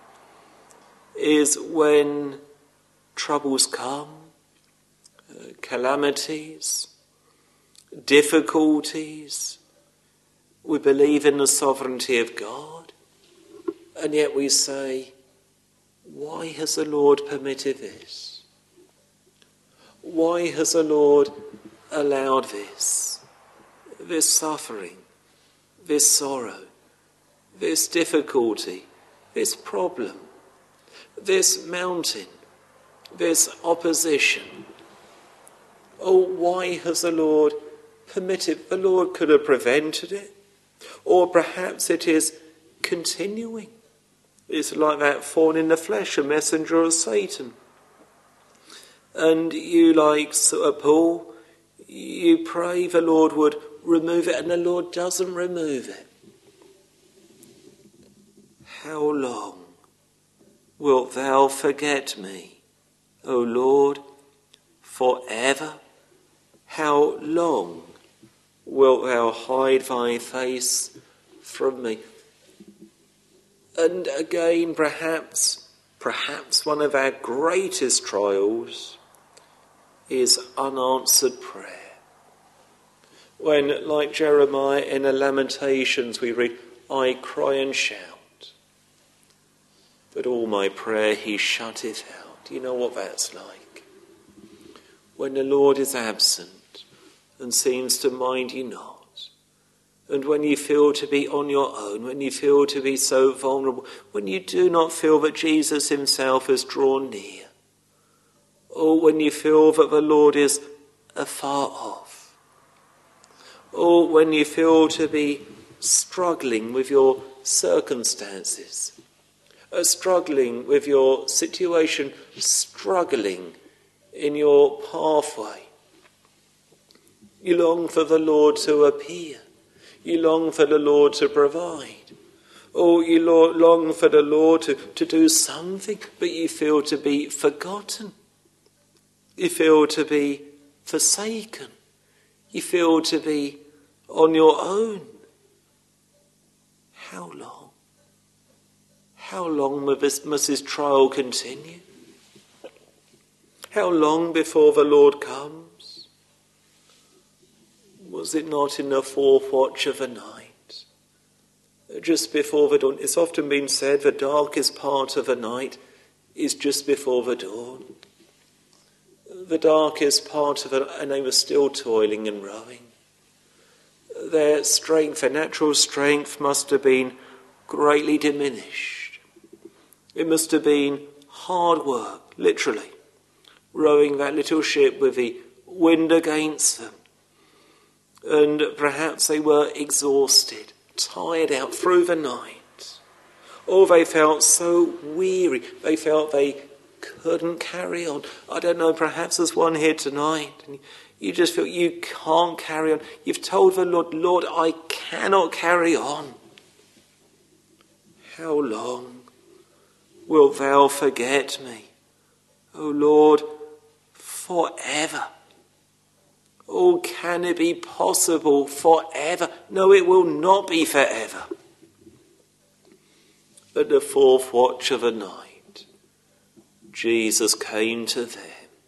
is when troubles come, uh, calamities, difficulties. We believe in the sovereignty of God, and yet we say, why has the Lord permitted this? Why has the Lord allowed this? This suffering, this sorrow, this difficulty, this problem, this mountain, this opposition. Oh, why has the Lord permitted? The Lord could have prevented it. Or perhaps it is continuing. It's like that thorn in the flesh, a messenger of Satan. And you, like Paul, you pray the Lord would remove it, and the Lord doesn't remove it. How long wilt thou forget me, O Lord, forever? How long wilt thou hide thy face from me? And again, perhaps, perhaps one of our greatest trials is unanswered prayer. When, like Jeremiah in the Lamentations, we read, I cry and shout, but all my prayer he shutteth out. Do you know what that's like? When the Lord is absent and seems to mind you not, and when you feel to be on your own, when you feel to be so vulnerable, when you do not feel that Jesus himself has drawn near, or when you feel that the Lord is afar off, or when you feel to be struggling with your circumstances, uh, struggling with your situation, struggling in your pathway. You long for the Lord to appear. You long for the Lord to provide. Or you long for the Lord to, to do something, but you feel to be forgotten. You feel to be forsaken. You feel to be on your own. How long? How long must this trial continue? How long before the Lord comes? Was it not in the fourth watch of the night? Just before the dawn. It's often been said the darkest part of the night is just before the dawn. The darkest part of it, and they were still toiling and rowing. Their strength, their natural strength must have been greatly diminished. It must have been hard work, literally, rowing that little ship with the wind against them. And perhaps they were exhausted, tired out through the night. Or they felt so weary, they felt they couldn't carry on. I don't know, perhaps there's one here tonight, and you just feel you can't carry on. You've told the Lord, Lord, I cannot carry on. How long wilt thou forget me? O Lord, forever. Oh, can it be possible forever? No, it will not be forever. At the fourth watch of the night, Jesus came to them.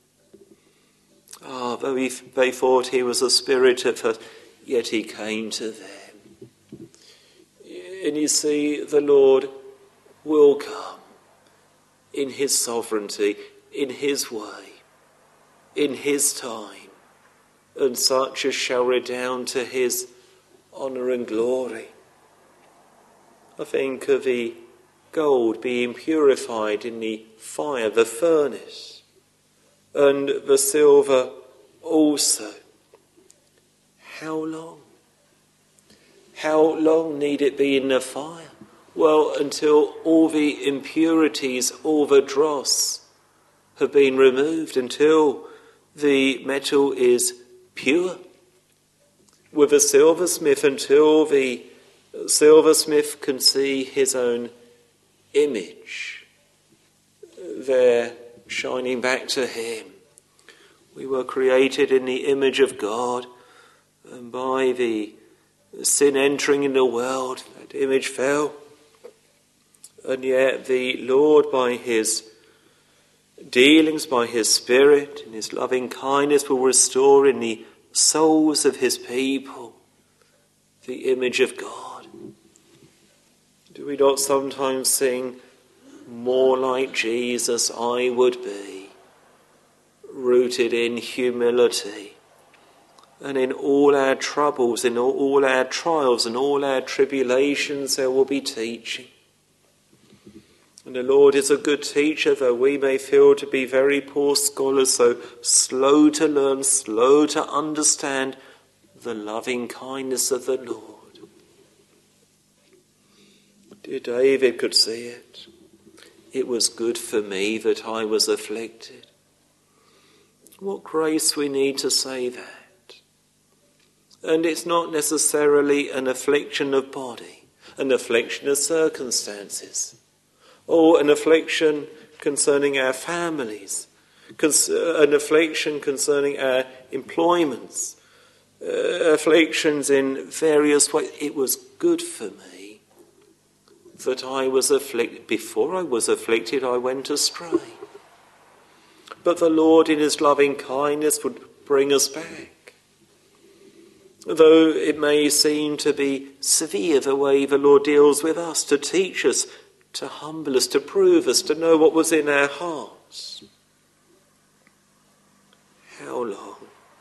Ah, though he, they thought he was a spirit at first, yet he came to them. And you see, the Lord will come in his sovereignty, in his way, in his time, and such as shall redound to his honour and glory. I think of the gold being purified in the fire, the furnace, and the silver also. How long? How long need it be in the fire? Well, until all the impurities, all the dross have been removed, until the metal is pure. With a silversmith, until the silversmith can see his own image there shining back to him. We were created in the image of God, and by the sin entering in the world, that image fell. And yet the Lord, by his dealings, by his Spirit, in his loving kindness, will restore in the souls of his people the image of God. Do we not sometimes sing, more like Jesus I would be, rooted in humility, and in all our troubles, in all our trials and all our tribulations there will be teaching. And the Lord is a good teacher, though we may feel to be very poor scholars, so slow to learn, slow to understand the loving kindness of the Lord. Dear David could see it. It was good for me that I was afflicted. What grace we need to say that. And it's not necessarily an affliction of body, an affliction of circumstances, or an affliction concerning our families, an affliction concerning our employments, uh, afflictions in various ways. It was good for me that I was afflicted. Before I was afflicted, I went astray. But the Lord in his loving kindness would bring us back. Though it may seem to be severe the way the Lord deals with us, to teach us, to humble us, to prove us, to know what was in our hearts. How long?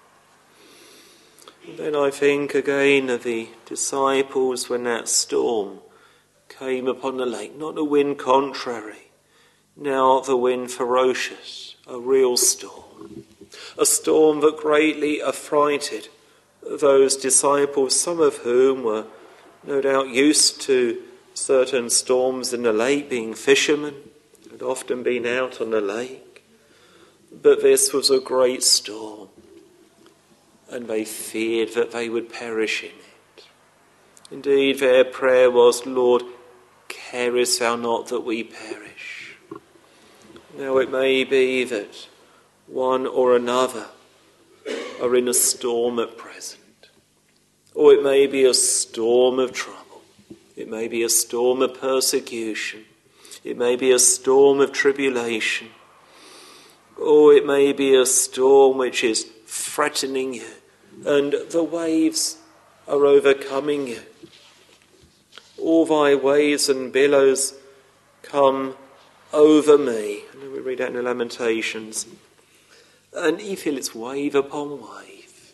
And then I think again of the disciples when that storm came upon the lake, not a wind contrary, now the wind ferocious, a real storm, a storm that greatly affrighted those disciples, some of whom were no doubt used to certain storms in the lake, being fishermen, had often been out on the lake. But this was a great storm, and they feared that they would perish in it. Indeed, their prayer was, Lord, carest thou not that we perish? Now it may be that one or another are in a storm at present. Or it may be a storm of trouble. It may be a storm of persecution. It may be a storm of tribulation. Or it may be a storm which is threatening you, and the waves are overcoming you. All thy waves and billows come over me. And then we read out in the Lamentations. And you feel it's wave upon wave.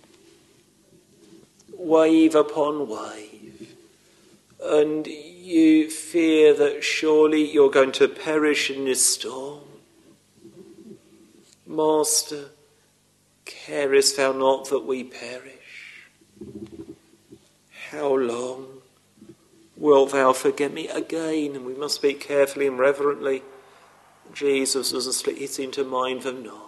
Wave upon wave. And you fear that surely you're going to perish in this storm. Master, carest thou not that we perish? How long wilt thou forget me? Again, and we must speak carefully and reverently. Jesus was asleep, he seemed to mind them not.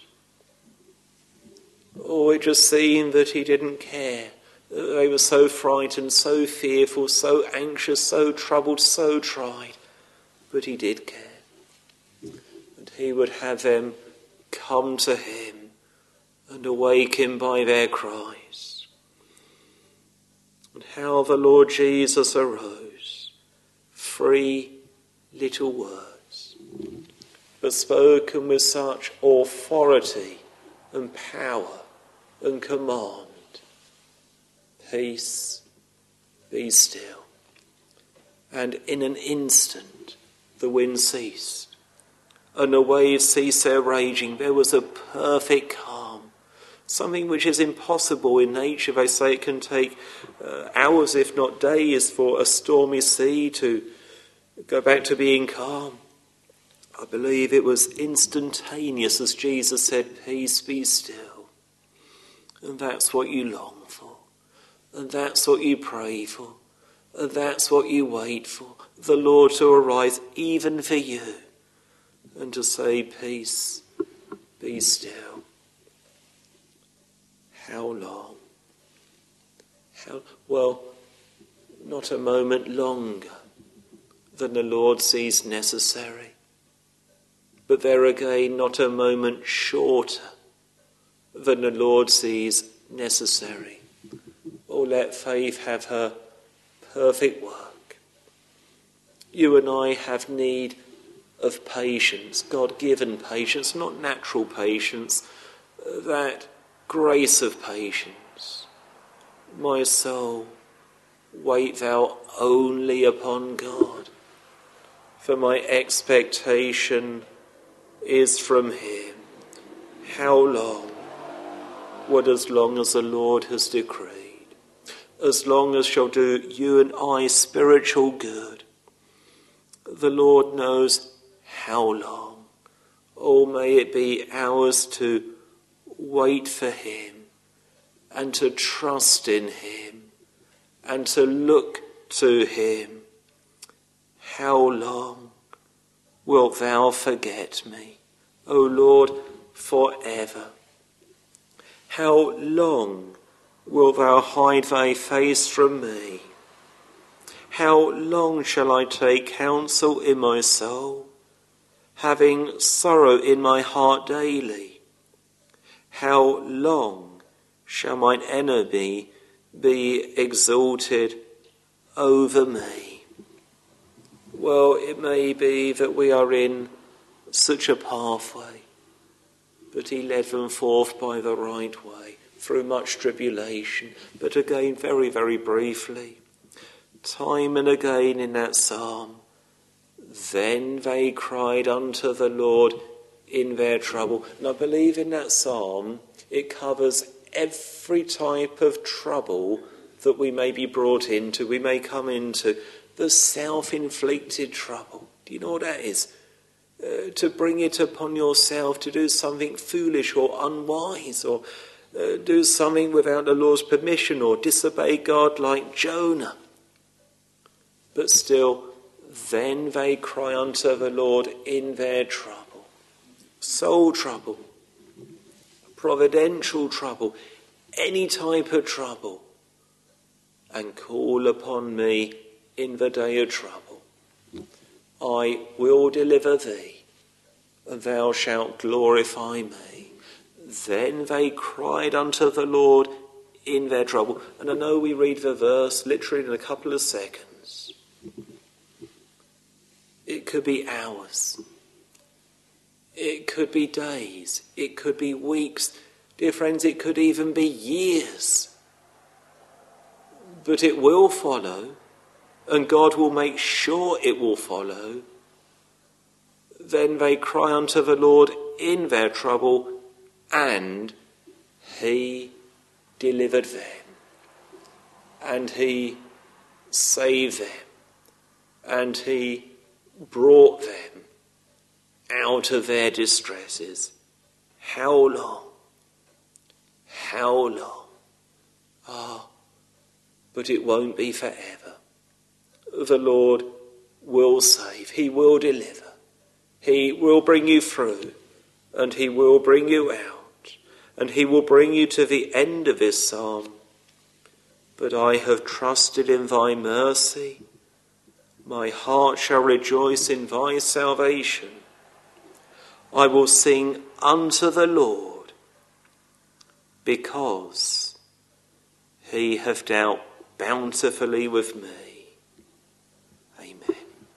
Oh, it just seemed that he didn't care. They were so frightened, so fearful, so anxious, so troubled, so tried. But he did care. And he would have them come to him and awake him by their cries. And how the Lord Jesus arose. Three little words, but spoken with such authority and power and command. Peace, be still. And in an instant the wind ceased, and the waves ceased their raging. There was a perfect calm, something which is impossible in nature. They say it can take uh, hours, if not days, for a stormy sea to go back to being calm. I believe it was instantaneous, as Jesus said, peace, be still. And that's what you long for. And that's what you pray for. And that's what you wait for. The Lord to arise even for you. And to say, peace, be still. How long? How, well, not a moment longer than the Lord sees necessary. But there again, not a moment shorter than the Lord sees necessary. Oh, let faith have her perfect work. You and I have need of patience, God-given patience, not natural patience, that grace of patience. My soul, wait thou only upon God, for my expectation is from him. How long? What, as long as the Lord has decreed. As long as shall do you and I spiritual good. The Lord knows how long. Oh, may it be ours to wait for him and to trust in him and to look to him. How long wilt thou forget me, O Lord, forever? How long wilt thou hide thy face from me? How long shall I take counsel in my soul, having sorrow in my heart daily? How long shall mine enemy be exalted over me? Well, it may be that we are in such a pathway, but he led them forth by the right way, through much tribulation. But again, very, very briefly, time and again in that psalm, then they cried unto the Lord in their trouble. And I believe in that psalm, it covers every type of trouble that we may be brought into, we may come into. The self-inflicted trouble. Do you know what that is? Uh, to bring it upon yourself, to do something foolish or unwise, or uh, do something without the Lord's permission, or disobey God like Jonah. But still, then they cry unto the Lord in their trouble. Soul trouble, providential trouble, any type of trouble, and call upon me in the day of trouble. I will deliver thee, and thou shalt glorify me. Then they cried unto the Lord in their trouble. And I know we read the verse literally in a couple of seconds. It could be hours. It could be days. It could be weeks. Dear friends, it could even be years. But it will follow, and God will make sure it will follow. Then they cry unto the Lord in their trouble, and he delivered them, and he saved them, and he brought them out of their distresses. How long? How long? Ah, but it won't be forever. The Lord will save. He will deliver. He will bring you through, and he will bring you out, and he will bring you to the end of this psalm. But I have trusted in thy mercy. My heart shall rejoice in thy salvation. I will sing unto the Lord, because he hath dealt bountifully with me. Amen.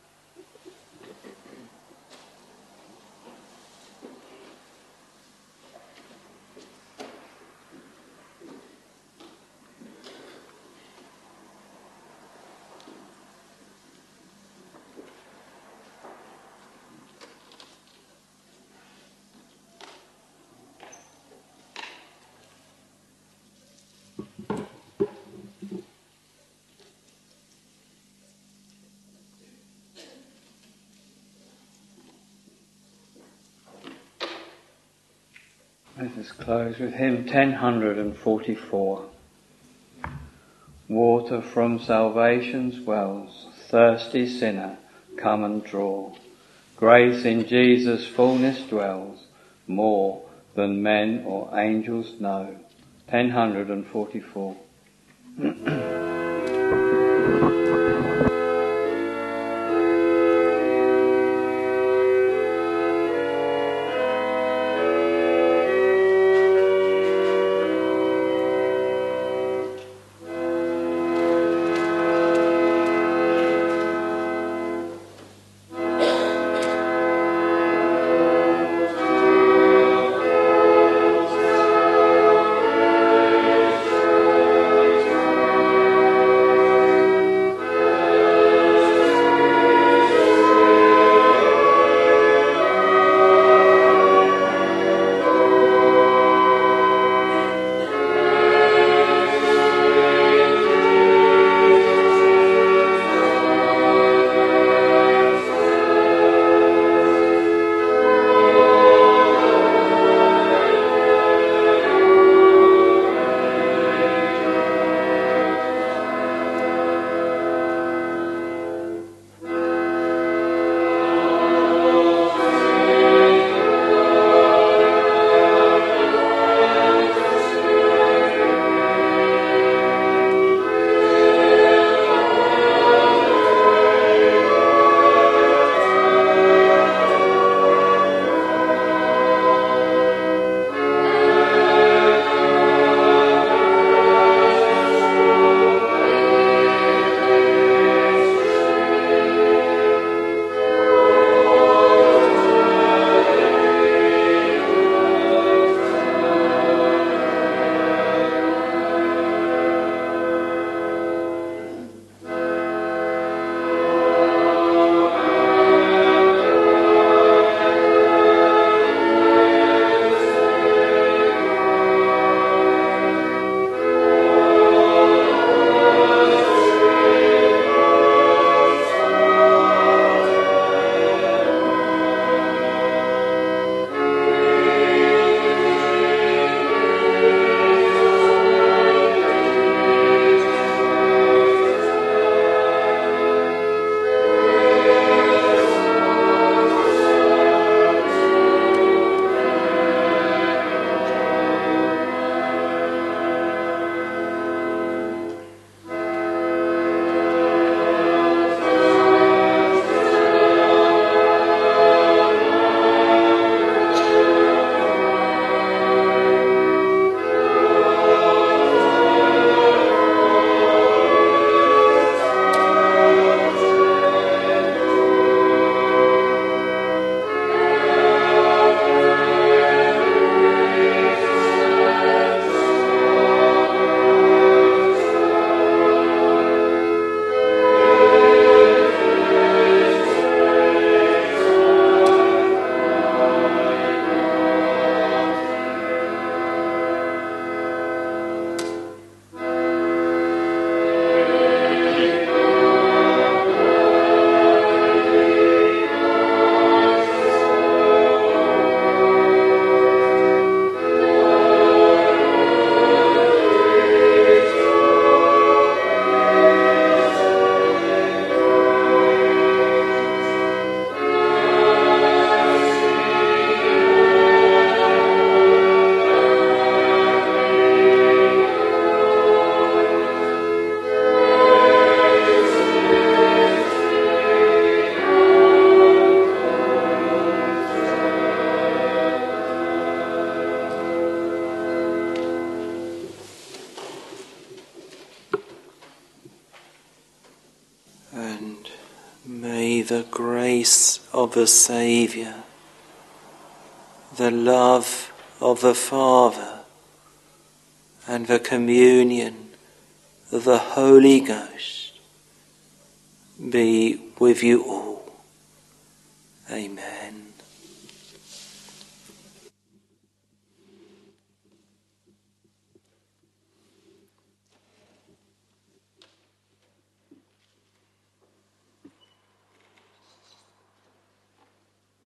Let us close with hymn ten forty-four. Water from salvation's wells, thirsty sinner, come and draw. Grace in Jesus' fullness dwells, more than men or angels know. ten forty-four. Thank you. the grace of the Saviour, the love of the Father, and the communion of the Holy Ghost be with you all. Amen.